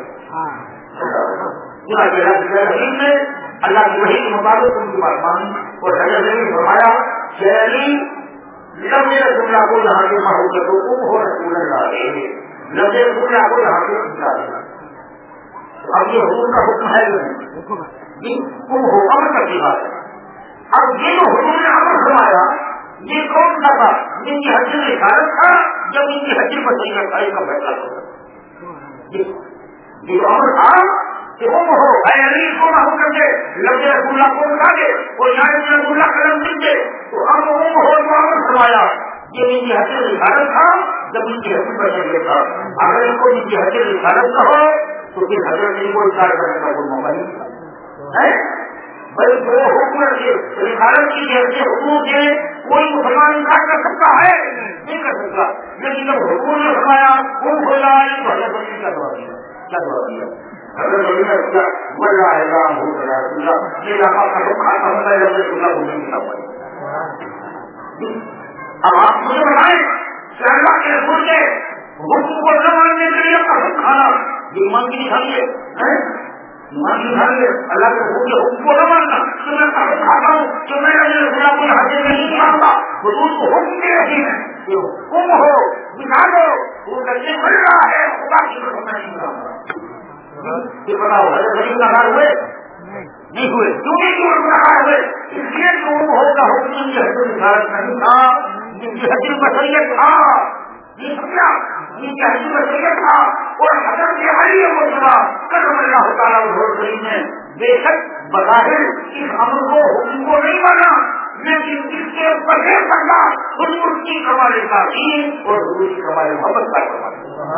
میں اللہ کی وحی کے مطابق ان کی بات مانی اور حضرت نے فرمایا شہری لب رسول اللہ کو یہاں کے ماحول کے تو تم ہو رسول اللہ لب رسول اللہ کو یہاں کے پوچھا دیا. اب یہ حکم کا حکم ہے نہیں تم ہو امر کا کی بات ہے. اب یہ جو حکم نے امر فرمایا یہ کون سا تھا جن کی حجر اشارت تھا جب ان کی حجر پر صحیح رکھائی کا فیصلہ ہوتا یہ امر تھا کہ وہ ہو علی کو نہ ہو کر کے لفظ رسول اللہ کو اٹھا دے اور یہاں رسول اللہ قدم دیں گے تو اب وہ ہو تو امر فرمایا یہ ان کی حجر اشارت تھا جب ان کی حجر پر صحیح تھا. اگر ان کو ان کی حجر اشارت نہ ہو تو پھر حضرت ان کو اشارہ کرنے کا کوئی موقع نہیں ہے. بھائی جو حکم رسالت کی جیسے حکومت ہے کوئی مسلمان انکار کر سکتا ہے نہیں کر سکتا لیکن جب حکومت نے فرمایا وہ ہو رہا ہے تو حضرت علی کیا جواب دیا کیا جواب دیا حضرت علی کا کیا بڑھ رہا ہے رام ہو رہا ہے یہ علاقہ کا حکم آتا ہوتا ہے رسول اللہ کو نہیں ملا. اب آپ مجھے بتائیں کہ اللہ کے رسول کے حکم کو نہ ماننے کے لیے قسم کھانا یہ ایمان کی نشانی ہے. اللہ کے حکم کے حکم کو نہ ماننا تو میں قسم کھاتا ہوں کہ میں اللہ کو حاضر نہیں مانتا حضور کو حکم دے رہی ہے حکم ہو دکھا دو وہ بچے بڑھ رہا ہے خدا کی قسم میں نہیں مانتا. یہ بتاؤ حضرت علی گناہگار ہوئے نہیں ہوئے کیوں نہیں کیوں گناہگار ہوئے اس لیے کہ وہ ہوگا حکم کی حجر اشارت نہیں تھا جن کی حجر بشریت تھا یہ سمجھا ان کی حجر بشریت تھا اور حضرت علی مرتضیٰ کرم اللہ تعالیٰ حضور کریم نے بے شک بظاہر اس امر کو حکم کو نہیں مانا لیکن اس کے پردے کرنا حضور کی کمال تعظیم اور حضور کی کمال محبت کا کمال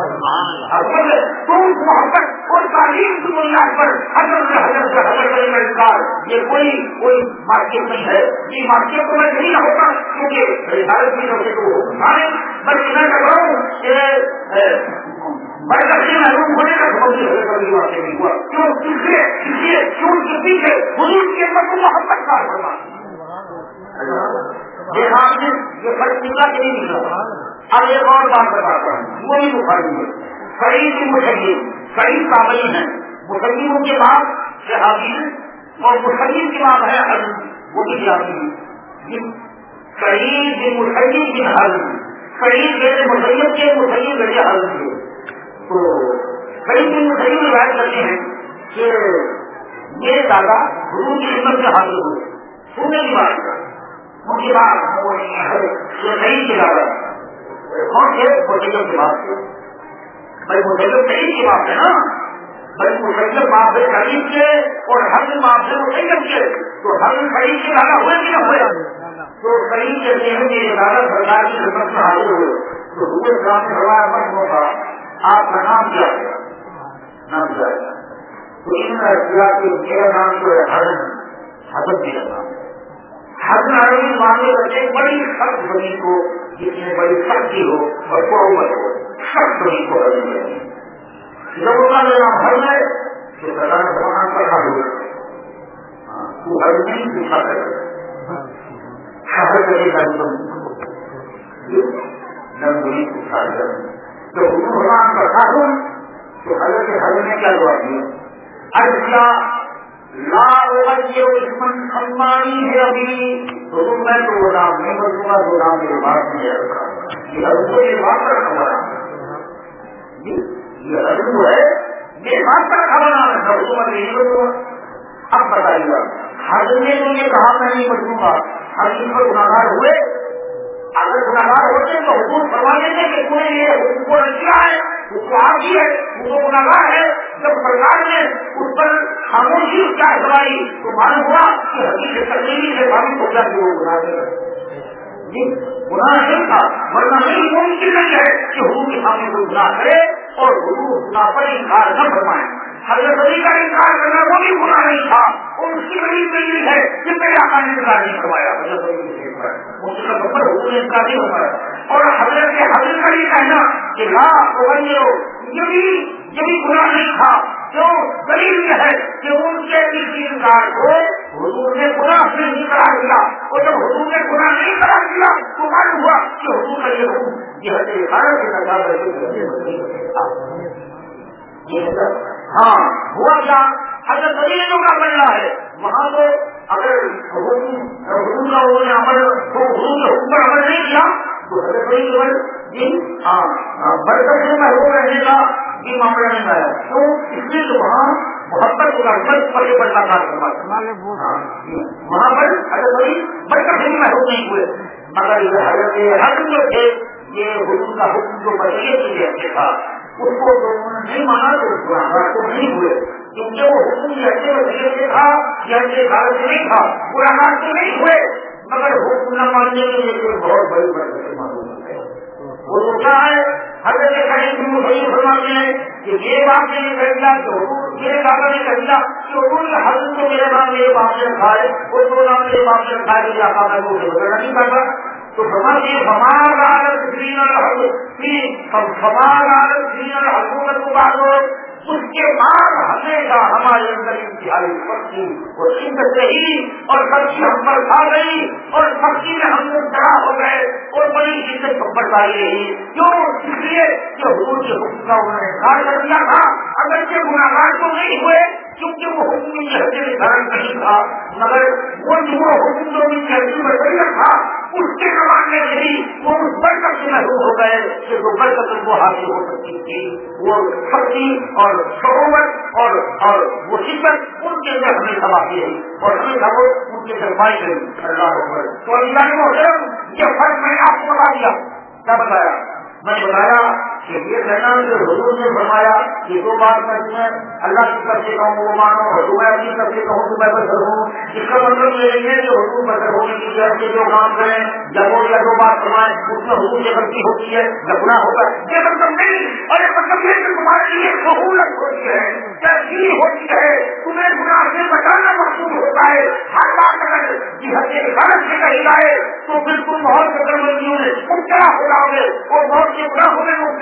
محبت اور تعلیم کی بنیاد پر حضرت حضرت حضرت کا انکار یہ کوئی کوئی مارکیٹ نہیں ہے. یہ مارکیٹ تو میں نہیں ہوتا کیونکہ رسالت کی طرف سے تو مانے بلکہ میں کہہ رہا ہوں کہ بڑے لڑکے محروم ہونے کا سبب نہیں واقع نہیں ہوا کیوں اس لیے اس لیے کیوں کے پیچھے حضور کی محبت کا فرمان دیکھا آپ نے یہ فرق نکلا کہ نہیں نکلا. اب ایک اور بات بتاتا ہوں وہ بھی بخاری ہے. سعید بن مسیب سعید تابعی ہیں, مسیبوں کے بعد صحابی ہیں, اور مسیب کے بعد ہے حضرت وہ بھی صحابی ہیں. سعید بن مسیب بن حضرت سعید بیٹے مسیب کے مسیب بیٹے حضرت کے. تو سعید بن مسیب روایت کرتے ہیں کہ میرے دادا حضور کی خدمت میں حاضر ہوئے سننے کی بات کر ان کی بات سعید کے دادا کون تھے؟ مسیب کے بات تھے. بھائی مسیب سعید کی بات ہے نا, بھائی مسیب باپ سے سعید کے اور حضرت باپ سے مسیب کے, تو حضرت سعید کے دادا ہوئے کہ نہ ہوئے؟ تو سعید کہتے ہیں میرے دادا سرکار کی خدمت میں حاضر ہوئے تو حضور اسلام نے فرمایا مرحبا کا آپ کا نام کیا ہے؟ نام کیا ہے؟ تو ان کا کیا کہ میرا نام جو ہے حضرت حضرت میرا نام حضرت عربی مانگے بچے بڑی سخت بنی کو جس میں بڑی سختی ہو اور قوت ہو سخت بنی کو حضرت بنی. جب ان کا نام حضرت ہے تو سرکار زبان پر حل ہوئے تو حضرت نہیں پوچھا کرے حضرت کرے گا نم بنی پوچھا کرے تو حضور زبان پر حل ہوں تو حضرت حضرت نے کیا جواب دیا؟ ارجا لا یہ دشمن سلمانی ہے ابھی تو تم میں تو وہ نام نہیں بدلوں گا جو نام میرے بات میں رکھا یہ حضرت میرے بات پر رکھا بنا یہ حضرت ہے میرے بات پر رکھا بنا رکھا حکومت نہیں بدلوں گا. اب بتائیے گا حضرت نے تو یہ کہا میں نہیں بدلوں گا, حضرت پر گناہگار ہوئے؟ اگر گناہگار ہوتے تو حکومت فرما دیتے کہ کوئی یہ حکم کو رکھا ہے وہ تو آپ ہی ہے وہ تو گناہگار ہے. جب سرکار نے اس پر خاموشی کیا کروائی تو معلوم ہوا کہ حقیقت تقریبی سے ثابت ہو گیا کہ وہ گناہ گناہ نہیں تھا, ورنہ نہیں ممکن نہیں ہے کہ حضور کے سامنے کوئی گناہ کرے اور حضور گناہ پر انکار نہ فرمائے. حضرت علی کا انکار کرنا وہ بھی گناہ نہیں تھا اور اس کی بڑی دلیل ہے کہ میرے آقا نے انکار نہیں فرمایا. حضرت علی اس کا پر حضور نے انکار نہیں فرمایا. اور حضرت حضرت کا یہ کہنا کہ لا ہو یہ بھی یہ بھی گناہ نہیں تھا, کیوں؟ دلیل یہ ہے کہ ان کے کسی انکار کو حضور نے گناہ سے نہیں قرار دیا, اور جب حضور نے گناہ نہیں قرار دیا تو معلوم ہوا کہ حضور کا یہ حکم یہ ہاں ہوا کیا حضرت علی نے جو کام کرنا ہے وہاں تو اگر حضور کا عمل حضور کے حکم پر عمل نہیں کیا تو حضرت علی ہاں برکت سے محروم رہنے کا یہ معاملہ نہیں آیا. تو اس لیے تو وہاں محبت پڑے پڑتا کار کروا وہاں پر حضرت علی برکت سے محروم نہیں ہوئے, مگر حضرت حق جو تھے یہ حضور کا حکم جو بچے کے لیے تھا اس کو نہیں مانا تو گناہگار تو نہیں ہوئے, کیونکہ وہ حکم یہ اچھے وسیلے سے تھا یہ اچھے حالت سے نہیں تھا, گناہگار تو نہیں ہوئے, مگر حکم نہ ماننے کے لیے کوئی بہت بڑی برکت معلوم ہے. وہ تو کیا ہے حضرت سعید بن مسیب فرماتے ہیں کہ یہ بات نے یہ کہہ دیا کہ میرے دادا نے کہہ دیا کہ حضور نے حضرت کو میرے نام میرے باپ سے رکھا ہے اور دو نام میرے باپ سے رکھا ہے کہ آقا میں وہ بدلنا نہیں کرتا. تو فرماتے ہیں ہمارا عالم دین الحق ہمارا عالم دین الحکومت کو بات اس کے بعد ہمیشہ ہمارے اندر انتہائی سختی اور شدت رہی اور سختی ہم پر کھا گئی اور سختی میں ہم مبتلا ہو گئے اور بڑی شدت برداری رہی. کیوں؟ اس لیے کہ حضور کے حکم کا انہوں نے انکار کر دیا تھا, اگرچہ گناہگار تو نہیں ہوئے کیونکہ وہ حکم کی حرکت دھرم نہیں تھا, مگر وہ جو حکم جو ان کی حرکت میں شریعت تھا اس کے زمانے میں بھی وہ اس برکت سے محروم ہو گئے کہ جو برکت کو حاصل ہو سکتی تھی وہ سختی اور شعوت اور اور وہ شدت ان کے اندر ہمیں تباہی رہی اور ہمیں سب ان کے سرمائی رہی. اللہ اکبر. تو اللہ نے محترم یہ فرق میں نے آپ کو بتا دیا. کیا بتایا؟ میں نے بتایا کہ یہ کہنا کہ حضور نے فرمایا کہ دو بات میں تمہیں اللہ کی طرف سے کہوں وہ مانو اور تمہیں اپنی طرف سے کہوں تو میں بشر ہوں. اس کا مطلب یہ نہیں ہے کہ حضور بشر ہونے کی طرف سے جو کام کریں یا وہ یا دو بات فرمائیں اس میں حضور کی غلطی ہوتی ہے یا گناہ ہوتا ہے, یہ مطلب نہیں. اور یہ مطلب یہ کہ تمہارے لیے سہولت ہوتی ہے, تحقیق ہوتی ہے, تمہیں گناہ سے بچانا محسوس ہوتا ہے. ہر بات اگر جہت غلط سے کہی جائے تو بالکل بہت قدر بندیوں میں مبتلا ہو جاؤ گے اور بہت سے گناہوں میں مبتلا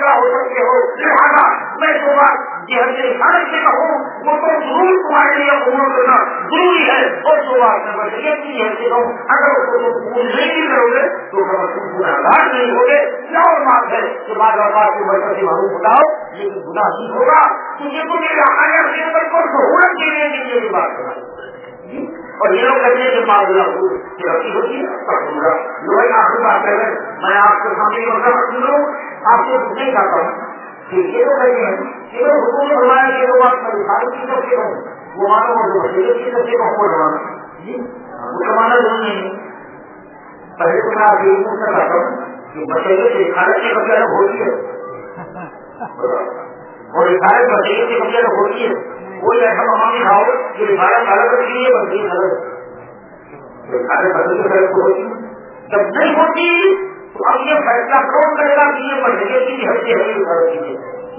مسئلہ ہو سکتے ہو. لہٰذا میں تو بات یہ ہر انسان سے کہوں وہ تو ضرور تمہارے لیے عمر کرنا ضروری ہے. اور جو بات میں بشریت کی ہے کہ اگر اس کو قبول نہیں کرو گے تو تم پورا آزاد نہیں ہوگے. کیا اور بات ہے کہ بعض اوقات کی برکت سے معلوم بتاؤ لیکن گناہ نہیں ہوگا. تجھے تو میرے آنے اپنے اندر کو سہولت دینے کے لیے بھی بات کرا. اور یہ لوگ کہتے ہیں کہ معاملہ ترقی ہوتی ہے. لوگ آخری بات کر رہے ہیں میں آپ کے سامنے سن رہا ہوں آپ سے نہیں چاہتا ہوں. یہ تو کہتے ہیں کہ حکومت نے فرمایا کہ وہ بات میں ساری چیزوں سے کہوں وہ مانو اور جو مشورے کی طرف سے کہوں وہ زمانہ جی وہ زمانہ ضرور نہیں ہے. پہلے تو میں آپ یہ پوچھنا چاہتا ہوں کہ مشورے سے حالت کی کبھی الگ ہوتی ہے اور رسالت مشورے کی کبھی الگ ہوتی ہے. کوئی ایسا مقام نہیں کھاؤ کہ رسالت الگ رکھی ہے بلکہ الگ رسالت بدل کی طرف ہوتی جب نہیں ہوتی تو اب یہ فیصلہ کون کرے گا کہ یہ مشورے کی حد سے ہے رسالت کی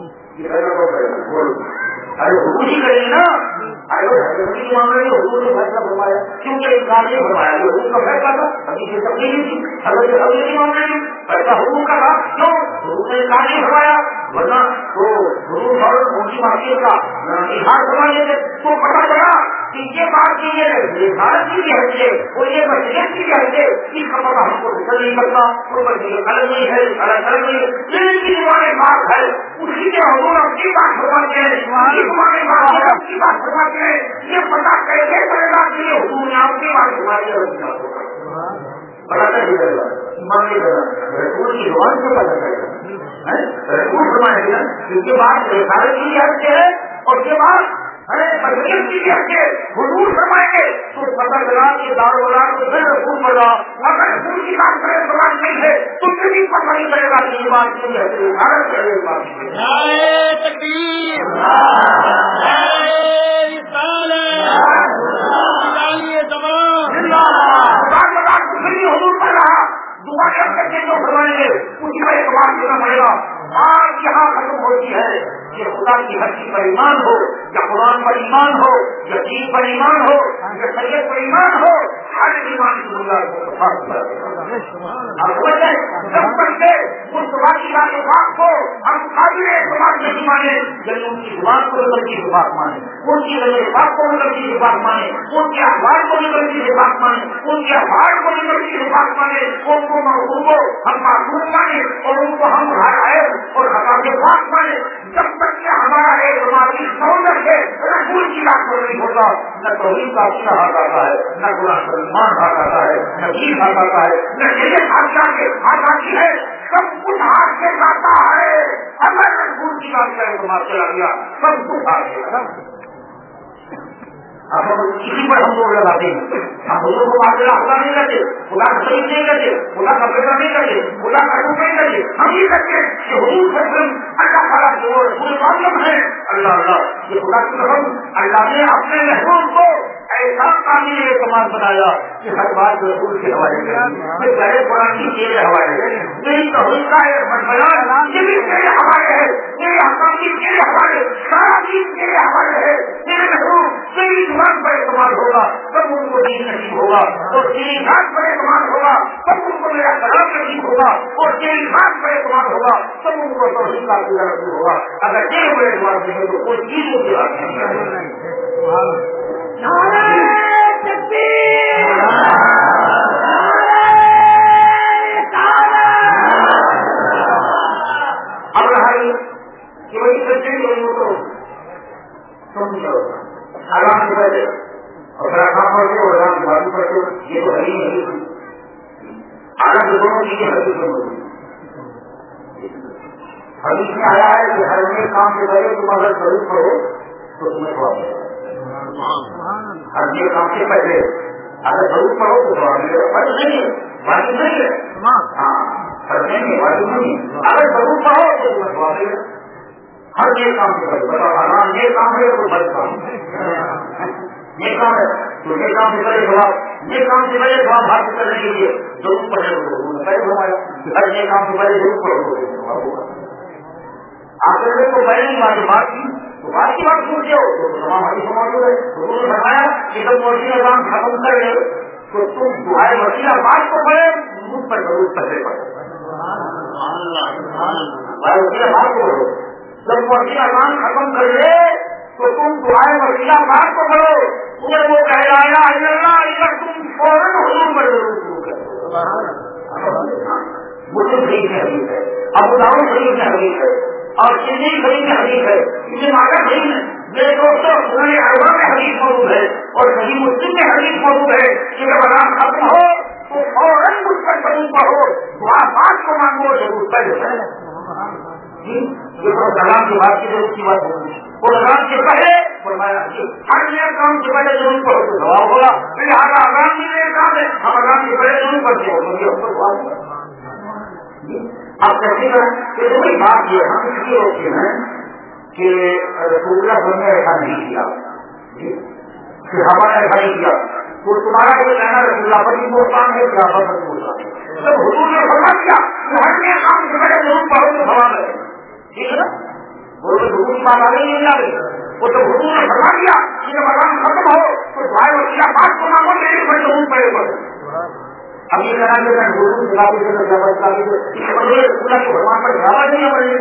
ارے حکومت ہی کرے گی نا. ارے حضرت کے معاملے میں حکومت نے فیصلہ فرمایا کیونکہ انسان نے فرمایا کہ حکومت کا فیصلہ تھا ابھی سے تبدیلی تھی. حضرت حضرت کے معاملے میں فیصلہ حکومت کا تھا کیوں حکومت نے انسان نہیں فرمایا ورنہ تو حکومت اور اونچی معافیت کا اظہار فرمانے سے تو پتا چلا کہ یہ بات کی ہے رسالت کی بھی حد سے اور یہ مشریت کی بھی حد سے اس کا پتا ہم کو فکر نہیں کرتا. کوئی مشریت الگ نہیں ہے الگ الگ نہیں ہے لیکن کی زبان بات ہے اسی کے حضور اپنی بات فرماتے ہیں زبان بات ہے کی بات فرماتے ہیں. یہ پتا کیسے کرے گا کہ یہ حضور نے آپ کی بات فرمائی ہے پتا نہیں کرے گا ایمان نہیں کرنا رسول کی زبان سے پتا کرے گا رسول فرمائے گا کیونکہ بات رسالت کی حد سے ہے اور یہ بات مشرق کی حد سے حضور فرمائیں گے تو پتا چلا کہ دار اولاد کو پھر رسول پڑ رہا. اگر رسول کی بات کرے تو بات نہیں ہے تو پھر بھی پتا نہیں کرے گا کہ یہ بات کی حد سے رسالت کرے بات حضور پڑھ رہا دوبارہ کر کے جو فرمائیں گے اس کا ایک بات دینا پڑے گا. بات یہاں ختم ہوتی ہے کہ خدا کی ہستی پر ایمان ہو یا قرآن پر ایمان ہو یا دین پر ایمان ہو یا شریعت پر ایمان ہو ہر ایمان کی بنیاد جب تک سے اس واقعی والے بات کو ہم قابل اعتماد نہیں مانے یعنی ان کی زبان کو نکل کی بات مانے ان کی رضے بات کو نکل کی بات مانے ان کے اخبار کو نکل کی بات مانے ان کے اخبار کو نکل کی بات مانے ان کو ان کو ہم معصوم مانے اور ان کو ہم آئے اور خطا کے بات مانے. جب تک کہ ہمارا ایک ہماری سہولت ہے رسول کی بات کو نہیں ہوگا نہ توحید کا اچھا ہاتھ آتا ہے نہ قرآن پر ایمان ہاتھ آتا ہے نہ دین ہاتھ آتا ہے نہ شریعت ہاتھ کے ہاتھ آتی ہے. سب کچھ ہاتھ سے جاتا ہے اگر رسول کی بات کا اعتماد چلا گیا سب کچھ ہاتھ سے کسی پر ہم لوگ لگاتے ہیں ہم لوگوں کو بات خدا نہیں کرتے خدا کا شریف نہیں کرتے خدا کا بیٹا نہیں کرتے خدا کا روپ نہیں کرتے ہم یہ کرتے کہ حضور وسلم اللہ تعالیٰ جو رسول معلوم ہے اللہ اللہ یہ خدا کی قسم اللہ نے اپنے محبوب کو ایسا قابل اعتماد بنایا کہ ہر بات رسول کے حوالے میں پہلے قرآن کی تیرے حوالے ہے میری توحید کا ایک بیان یہ بھی تیرے حوالے ہے میرے حکام کی تیرے حوالے سارا چیز تیرے حوالے ہے میرے محبوب تیری زبان پر اعتماد ہوگا تب ان کو دین نصیب ہوگا اور تیری ذات پر اعتماد ہوگا تب ان کو میرا کلام نصیب ہوگا اور تیری ذات پر اعتماد ہوگا تب ان کو توحید کا عقیدہ نصیب ہوگا. اگر تیرے پر اعتماد نہیں تو کوئی چیز کو دیا نہیں. اب رہا کہ وہی سچے تو سمجھو آرام سے پہلے اور پھر آرام پڑھتے اور آرام سے بازو پڑھتے یہ تو ہے ہی نہیں. آرام سے دونوں چیزیں حدیث میں ہوتی حدیث میں آیا ہے کہ ہر ایک کام سے پہلے تم اگر ضرور پڑھو تو تمہیں سواب ملے گا. ہر ایک کام سے پہلے اگر ضرور پڑھو تو سواب ملے گا. فرض نہیں ہے واجب نہیں ہے ہاں فرض نہیں ہے واجب نہیں اگر ضرور پڑھو تو تمہیں سواب ملے گا. ہر یہ کام سے پہلے بتاؤ حرام یہ کام ہے تو بد کام یہ کام ہے تو یہ کام سے پہلے جواب یہ کام سے پہلے جواب حاصل کرنے کے لیے ضرور پڑھنے کو پہلے گھمایا ہر یہ کام سے پہلے ضرور پڑھو آپ کو پہلے ہی بات بات کی تو بات کی بات پوچھے ہو تو تمام حدیث موجود ہے. حضور نے فرمایا کہ جب موسیقی کام ختم کر لے تو تم دعائے وسیلہ بات کو پڑھے مجھ پر ضرور پہلے پڑھے جب وسیلہ اذان ختم کر لے تو تم دعائیں وسیلہ پاک کو پڑھو، اگر وہ کہہ لایا اللہ اگر تم فوراً حضور پر ضرور شروع کرو. مسلم شریف میں حدیث ہے، ابو داؤد شریف میں حدیث ہے، اور سندھی شریف میں حدیث ہے، ابن ماجہ شریف میں میرے دوستوں سنن اربعہ میں حدیث موجود ہے اور صحیح مسلم میں حدیث موجود ہے کہ جب اذان ختم ہو تو فوراً مجھ پر ضرور پڑھو، دعا پاک کو مانگو ضرور پڑھو. جی سلام کی بات کی ضرورت کی بات ہوگی اور اذان سے پہلے فرمایا ہر نیا کام سے پہلے ضرور پڑھو تو ثواب ہوگا. لہٰذا اذان بھی میرے کام ہے، ہم اذان سے پہلے ضرور پڑھتے ہو مجھے اس پر ثواب ہوگا. آپ کہتے ہیں کہ کوئی بات یہ ہم اس لیے ہوتے ہیں کہ رسول اللہ نے ایسا نہیں کیا، صحابہ نے ایسا نہیں کیا، تو تمہارا یہ کہنا رسول اللہ پر بھی محتاج ہے، صحابہ پر بھی محتاج ہے. جب حضور نے فرما کیا تو ہر نیا کام سے پہلے ضرور پڑھو تو ثواب ہے. ٹھیک ہے نا، وہ تو حضور کی بات آگے نہیں آ رہی. وہ تو حضور نے فرما دیا کہ جب اذان ختم ہو تو دعائیں وسیلہ پاک کو مانگو میرے پر ضرور پڑے پڑے. اب یہ کہنا کہ میں حضور کی بات سے زبردست آگے اس بندے اللہ کے بھگوان پر زیادہ نہیں پڑے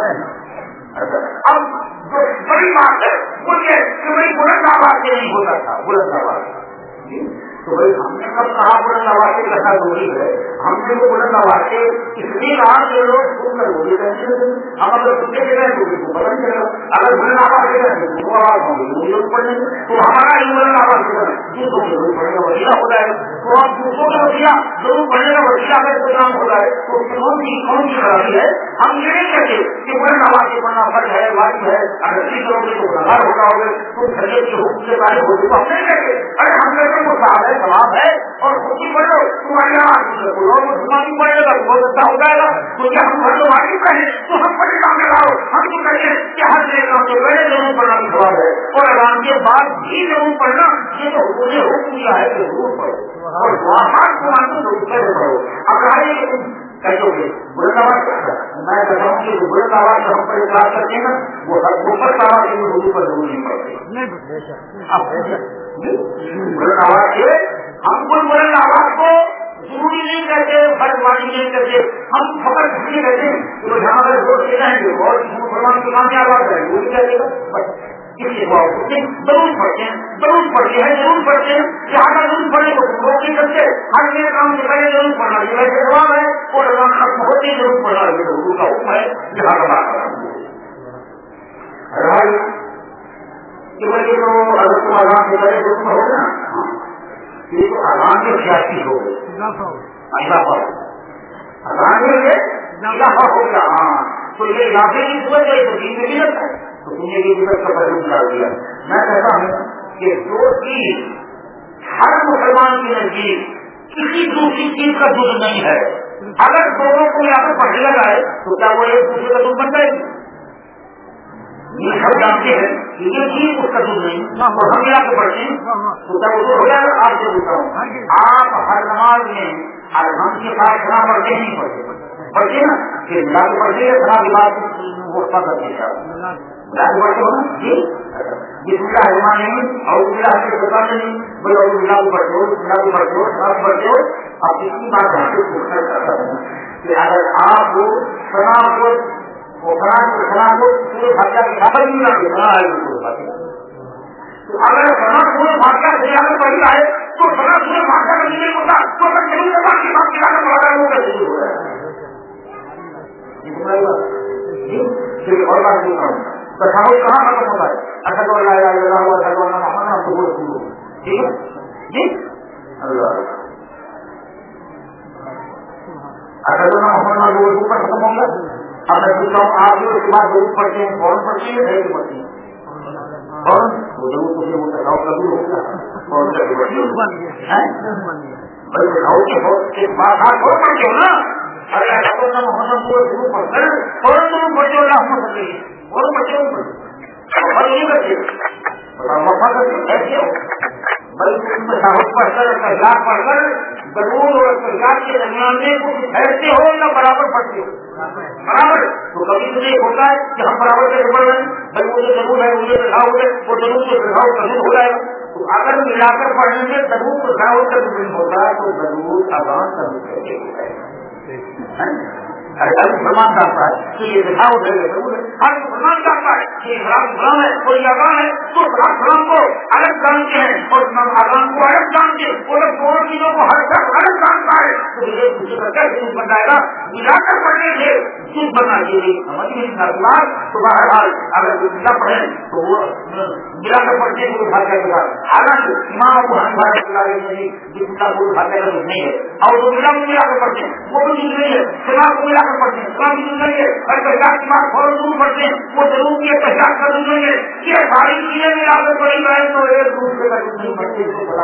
گی. اب جو بڑی بات ہے وہ یہ کہ بھائی بلند آواز سے نہیں ہوتا تھا، بلند آواز تو بھائی ہم نے کب کہا بلند آواز سے کہنا ضروری ہے. ہم نے وہ بلند آواز سے اس لیے کہا کہ لوگ سن کر بولی رہتے ہیں. ہم اگر سننے کے رہے تو بلند کرو، اگر بلند آواز سے رہتے تو آواز ہوگی ضرور پڑنے تو ہمارا ہی بلند آواز سے دوسروں کو ضرور پڑنے کا وسیلہ ہو جائے گا. تو آپ دوسروں کا وسیلہ ضرور پڑنے کا وسیلہ اگر انتظام ہو جائے تو کون سی کون سی خرابی ہے. ہم یہ نہیں کہتے کہ بلند آواز سے پڑھنا فرض ہے واجب ہے، اگر نہیں کرو گے تو گناہگار ہو جاؤ گے، تم شریعت کے حکم سے طالب ہو گے. تو ہم نہیں کہتے ارے ہم کہتے وہ صاحب ہے ثواب ہے اور خود ہی پڑھو تمہاری آواز اور مسلمان پڑھے گا بہت اچھا ہو جائے گا. تو کیا ہم ہر واجب کہیں تو ہم پڑھے کام لگاؤ. ہم تو کہیں کہ ہر نئے کام سے پہلے ضرور پڑھنا بھی ثواب ہے اور اذان کے بعد بھی ضرور پڑھنا. یہ تو حضور نے حکم کیا ہے کہ ضرور پڑھو اور دعا پاک کو مانگو ضرور پہلے پڑھو. اب رہا یہ کہ تم کہتے گے بلند آواز کیا میں کہتا ہوں کہ بلند آواز سے ہم پر اطلاع کرتے ہیں نا وہ ہر اوپر آواز کے حضور پر ضرور نہیں پڑتے. بلند آواز سے ہم کوئی بلند آواز کو ضروری نہیں کہتے، فرض واجب نہیں کہتے. ہم فقط اس لیے کہتے ہیں کہ جہاں اگر ووٹ دے رہے ہیں اور مسلمان کی کام آواز ہے وہ بھی کہتے گا اس کے بعد ضرور پڑھتے ہیں ضرور پڑھتے ہیں ضرور پڑھتے ہیں. جہاں ضرور پڑھے تو لوگ نہیں کرتے. ہر میرے کام سے پہلے ضرور پڑھنا یہ ویسے جواب ہے اور اذان ختم ہوتے ہی ضرور پڑھنا یہ حضور کا حکم ہے. جہاں کا بات کہ بھائی تو اگر تم اذان سے پہلے ضرور پڑھو نا یہ تو اذان کے سیاسی ہو گئے اضافہ اذان کے لیے اضافہ ہو گیا. ہاں تو یہ اضافے کی صورت ہے تو دین میں بھی رکھتا ہے تو تم نے بھی کا پہلو ڈال دیا. میں کہتا ہوں کہ جو چیز ہر مسلمان کے نزدیک کسی دوسری چیز کا جز نہیں ہے اگر دونوں کو یہاں پہ پڑھنے لگا ہے تو کیا وہ ایک دوسرے کا جز بن جائے گی؟ یہ سب جانتے ہیں یہ چیز اس کا جز نہیں اور ہم یہاں پہ پڑھتے ہیں تو کیا وہ ہو جائے گا. آپ سے پوچھتا ہوں آپ ہر نماز میں ارحم کے ساتھ کھانا پڑھتے نہیں پڑھتے پڑھتے نا کہ ملا کے پڑھتے ہیں خراب بات وقفہ کرتے ہیں پڑھتے ہو نا جی بسم اللہ الرحمن الرحیم اور اللہ کے بتانے نہیں بھائی اور اللہ کو پڑھتے ہو اللہ کو پڑھتے ہو خراب پڑھتے ہو. اب اتنی بات ہم سے پوچھنا چاہتا ہوں کہ اگر آپ کو سنا کو سنا کو سنا کو پورے بھاشا کی خبر نہیں لاتے بنا ہے تو اگر سنا پورے بھاشا سے اگر پڑھی آئے تو سنا پورے بھاشا کا نہیں ہوتا تو اگر نہیں ہوتا کہ بات کی لانا پڑا وہ کیسے ہو رہا ہے. اور بات نہیں کروں تصاویر کہاں ختم ہوتا ہے اشہد ان لا الہ الا اللہ واشہد ان محمدا عبدہ ورسولہ. ٹھیک ہے جی اللہ اشہد ان محمدا عبدہ ورسولہ پر ختم ہو گیا. اب میں پوچھتا ہوں آپ جو اس کے بعد ضرور پڑھتے ہیں فوراً پڑھتے ہیں نہیں پڑھتے ہیں فوراً تو ضرور کچھ وہ تصاویر قبول ہو گیا فوراً کر کے پڑھتے ہیں بھائی تصاویر کے بعد آپ فوراً پڑھتے ہو نا. ارے اشہد ان محمدا عبدہ ورسولہ پڑھ کر فوراً ضرور پڑھتے ہو رحمت اللہ اور بچے نہیں کرتے وفا کرتے ایسے ہو بلکہ صاحب پڑھ کر تجار پڑھ کر ضرور اور تجار کے درمیان میں کچھ ٹھہرتے ہو یا برابر پڑھتے ہو برابر. تو کبھی تو یہ ہوتا ہے کہ ہم برابر سے پڑھ رہے ہیں بھائی مجھے ضرور ہے مجھے دکھاؤ ہے وہ ضرور سے دکھاؤ ضرور ہو جائے گا. تو اگر ملا کر پڑھنے میں ضرور دکھاؤ کا نہیں ہوتا تو ضرور اذان ضرور ہو جائے گا. ہر مسلمان جانتا ہے کہ یہ دکھاؤ ہے ہر مسلمان جانتا ہے کہ اسلام اسلام ہے کوئی اذان ہے تو اسلام اسلام کو الگ جانتے ہیں اور اذان کو الگ جانتے ہیں وہ لوگ دونوں چیزوں کو ہر شخص الگ جانتا ہے تو یہ دوسرے کا کیسے دودھ بن جائے گا ملا کر پڑھنے سے دودھ بننا چاہیے سمجھ نہیں نسلات تو بہرحال اگر ملا پڑھے تو وہ ملا کر پڑھنے کو اٹھا کر دے گا حالانکہ امام ابو حنیفہ رحمۃ اللہ علیہ جس ملا کو اٹھا کر نہیں ہے اور وہ ملا کو ملا کر پڑھتے ہیں وہ بھی دودھ نہیں ہے سما کو ملا کر پڑھتے ہیں سما بھی دودھ نہیں ہے اور پہچان کی بات فوراً دور پڑھتے ہیں وہ ضرور کی پہچان کر دودھ نہیں ہے یہ ساری چیزیں ملا کر پڑھی جائے تو ایک دوسرے کا دودھ نہیں پڑھتے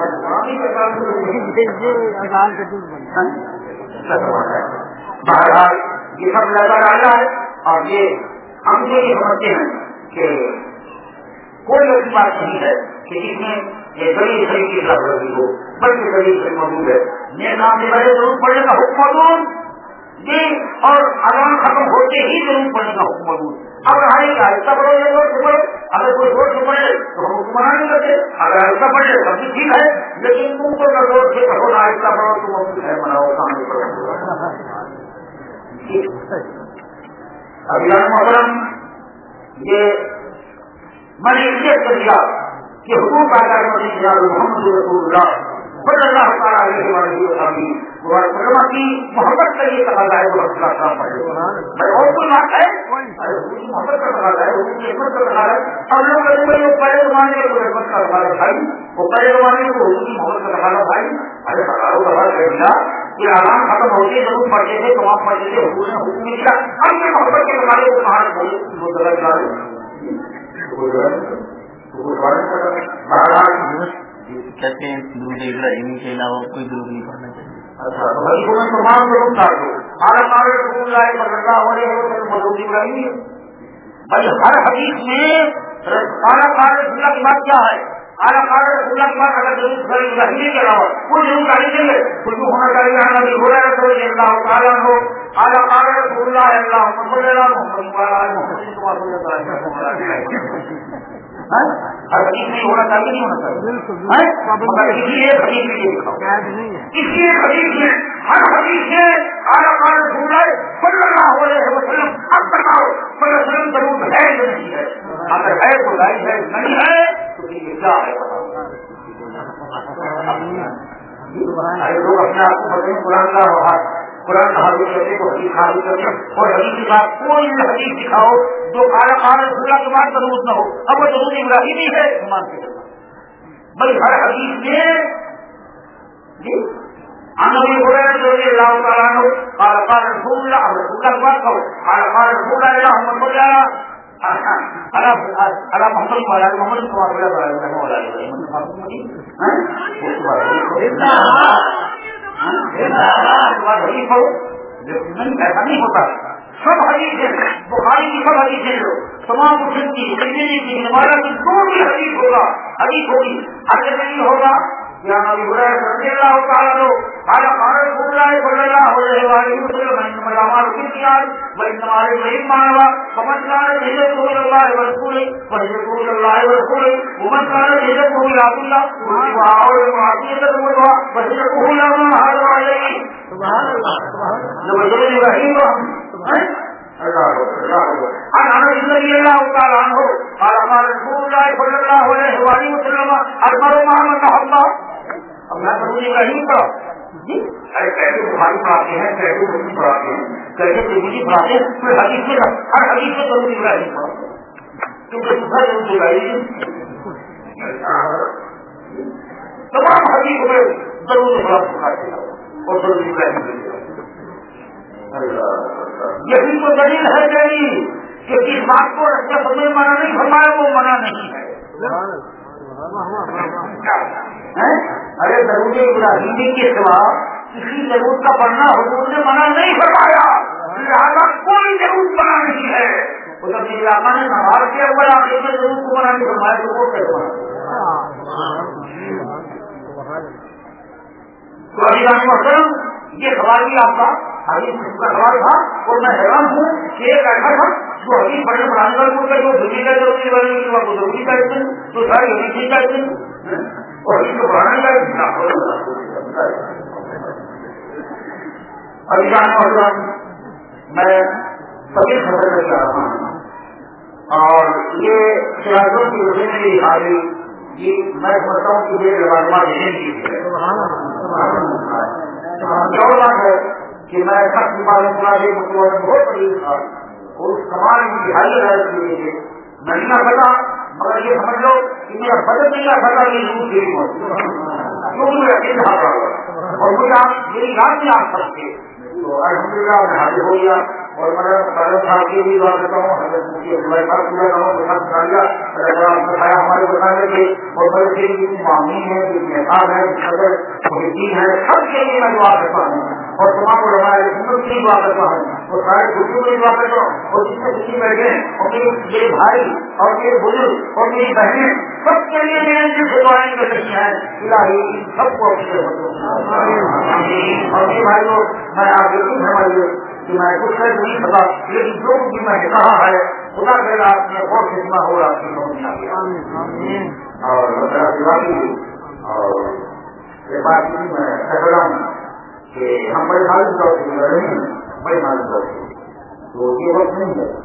بہرحال یہ سب لگا ڈالا ہے اور یہ ہم سے یہ سمجھتے ہیں کہ کوئی ایسی بات نہیں ہے کہ جس میں یہ غریب غریب کی ضرورت ہو بلکہ غریب غریب موجود ہے میرے نام سے بڑے ضرور پڑنے کا حکم موجود جی اور اذان ختم ہوتے ہی ضرور پڑنے کا حکم موجود اب ہر ایک آہستہ پڑھو یا زور سے پڑھو اگر کوئی زور سے پڑھے تو ہم حکم نہیں کرتے اگر آہستہ پڑھے تب بھی ٹھیک ہے لیکن تم کو اگر زور سے پڑھو آہستہ پڑھو تو وہ ہے مناؤ سامنے پڑھو ابھی محترم یہ میں نے اس لیے کر دیا کہ حقوق ادا کرنے محمد رسول اللہ صلی اللہ تعالیٰ علیہ وسلم کی محبت کا یہ تقاضا ہے وہ رسول اللہ کام پڑے اور کوئی بات ہے محبت کا تقاضا ہے اس کی حکمت کا تقاضا ہے اب لوگ پہلے زمانے میں کوئی حکمت کا تقاضا بھائی وہ پہلے زمانے میں حکومت کی محبت کا تقاضا بھائی ارے تقاضا کر دیا کہ آرام ختم ہوتے ضرور پڑھتے تھے تمام پڑھتے تھے حکومت نے حکم نہیں کیا اب یہ محبت کے تقاضے کو کہاں کہتے ہیں درود ابراہیمی کے علاوہ کوئی درود نہیں پڑھنا چاہیے. اچھا تمام ضرور ڈال دو بھائی ہر حدیث میں اعلیٰ قاری رسول کی بات کیا ہے اعلیٰ قاری رسول کی بات اگر ضرور ابراہیمی کے علاوہ کوئی ضرور ڈالیں گے کچھ ہونا چاہیے نبی ہریرہ اللہ تعالیٰ ہو اعلیٰ قاری رسول اللہ اللہ محمد ہر حدیث نہیں ہونا چاہیے نہیں ہونا چاہیے اسی ایک حدیث میں یہ دکھاؤ اسی ایک حدیث میں ہر حدیث میں اعلیٰ قاری رسول اللہ صلی اللہ علیہ وسلم اب بتاؤ صلی اللہ علیہ وسلم ضرور ہے یا نہیں ہے اگر ہے تو ظاہر ہے نہیں ہے تو یہ کیا ہے لوگ اپنے آپ کو بتائیں قرآن کا بہار قرآن کا حاضر کرتے کو حدیث حاضر کرتے اور حدیث کی بات کوئی حدیث دکھاؤ جو اعلیٰ قاری رسول اللہ کے بعد ضرورت نہ ہو اب وہ ضرور ابراہیمی ہے ایمان سے کرنا بھائی ہر حدیث میں جی نبی ہریرہ رضی اللہ تعالیٰ عنہ قال قال رسول اللہ رسول اللہ کی بات کرو قال قال رسول اللہ محمد صلی اللہ محمد والا محمد صلی ایسا نہیں ہوتا سب حدیث ہے بخاری کی سب حدیث ہے تمام مسلم کی ترمذی کی نمازہ کی جو بھی حدیث ہوگا حدیث ہوگی اگر نہیں ہوگا یا نبی ہریرہ رضی اللہ تعالیٰ عنہ قال قال رسول اللہ صلی اللہ علیہ وسلم انما الاعمال بالنیات وانما للعلم ما فمن كان هجرته الى الله ورسوله فهجرته الى الله ورسوله ومن كان هجرته الى الله وعلى معصيته الله فهجرته الى ما هاجر اليه سبحان الله سبحان الله ابراہیم عن انس رضي الله تعالى عنه قال قال رسول الله صلى الله عليه وسلم المرء مع من احب اب میں ضرور ابراہیم پڑھا جی ارے کیسے بخاری پڑھاتے ہیں کیسے مسلم پڑھاتے ہیں کیسے ترمذی پڑھاتے ہیں پھر حدیث میں ہر حدیث میں ضرور ابراہیم پڑھا کیونکہ دوسرا ضرور ابراہیم تمام حدیث میں ضرور بخاری اور ضرور ابراہیم یہی تو دلیل ہے جی کہ جس بات کو جب ہمیں منع نہیں فرمایا وہ منع نہیں ہے. ارے ضروری ابراہیمی کے سوا کسی ضرورت کا پڑھنا حضور نے منع نہیں فرمایا لہٰذا کوئی ضرورت منع نہیں ہے. ادھر علاقہ نے سوال کیا ہوا آپ نے ضرورت کو منع نہیں فرمایا تو وہ کیسے منع. یہ سوال بھی آپ کا حدیث کا سوال تھا اور میں حیران ہوں کہ ایک ایسا تھا جو حدیث پڑھنے پڑھانے والے کو جو دلی کا ضروری والے کی وہ ضروری کرتے ہیں تو سارے حدیث کرتے ہیں اور حدیث کو پڑھانے کا میں سبھی خبر کر کے رہا ہوں اور یہ سیاستوں کی وجہ سے میری حاضری یہ میں سمجھتا ہوں کہ یہ لازمات جو بات ہے کہ میں سخت معلوم بہت بڑی تھا اور اس کمال کی حالی حالت کے لیے میں نہیں پتا مگر یہ سمجھ لو کہ میرا بدل نہیں آ سکتا یہ یوں دیر کیونکہ میں اکیلے ہاتھ آؤں اور مجھے آپ میری یاد نہیں آ سکتے تو الحمد للہ میں حاضر ہو گیا اور میں صاحب کے بھی دعا کرتا ہوں حضرت مفتی پورا کروں ہمارے بتانے کے اور بڑے سے جتنی معاملین ہے جتنے احساس ہے صدر محدین ہے سب کے لیے میں دعا کرتا ہوں اور تمام علماء سنت کی دعا کرتا ہوں اور سارے بزرگوں کی دعا کرتا ہوں اور جس سے خوشی بیٹھے اور میرے میرے بھائی اور میرے بزرگ اور میری بہنیں سب کے لیے میرے دل سے دعائیں کر سکتی ہیں الہی ان سب کو اپنے اور میرے بھائیوں میں آپ بالکل ہمارے کہ میں کچھ کر نہیں سکا لیکن جو بھی میں نے کہا ہے خدا کر آپ نے بہت خدمہ ہو رہا ہے اور اور یہ بات میں کہہ رہا ہوں کہ ہم بڑے معلوم طور سے بڑے معلوم طور سے تو یہ وقت نہیں ہے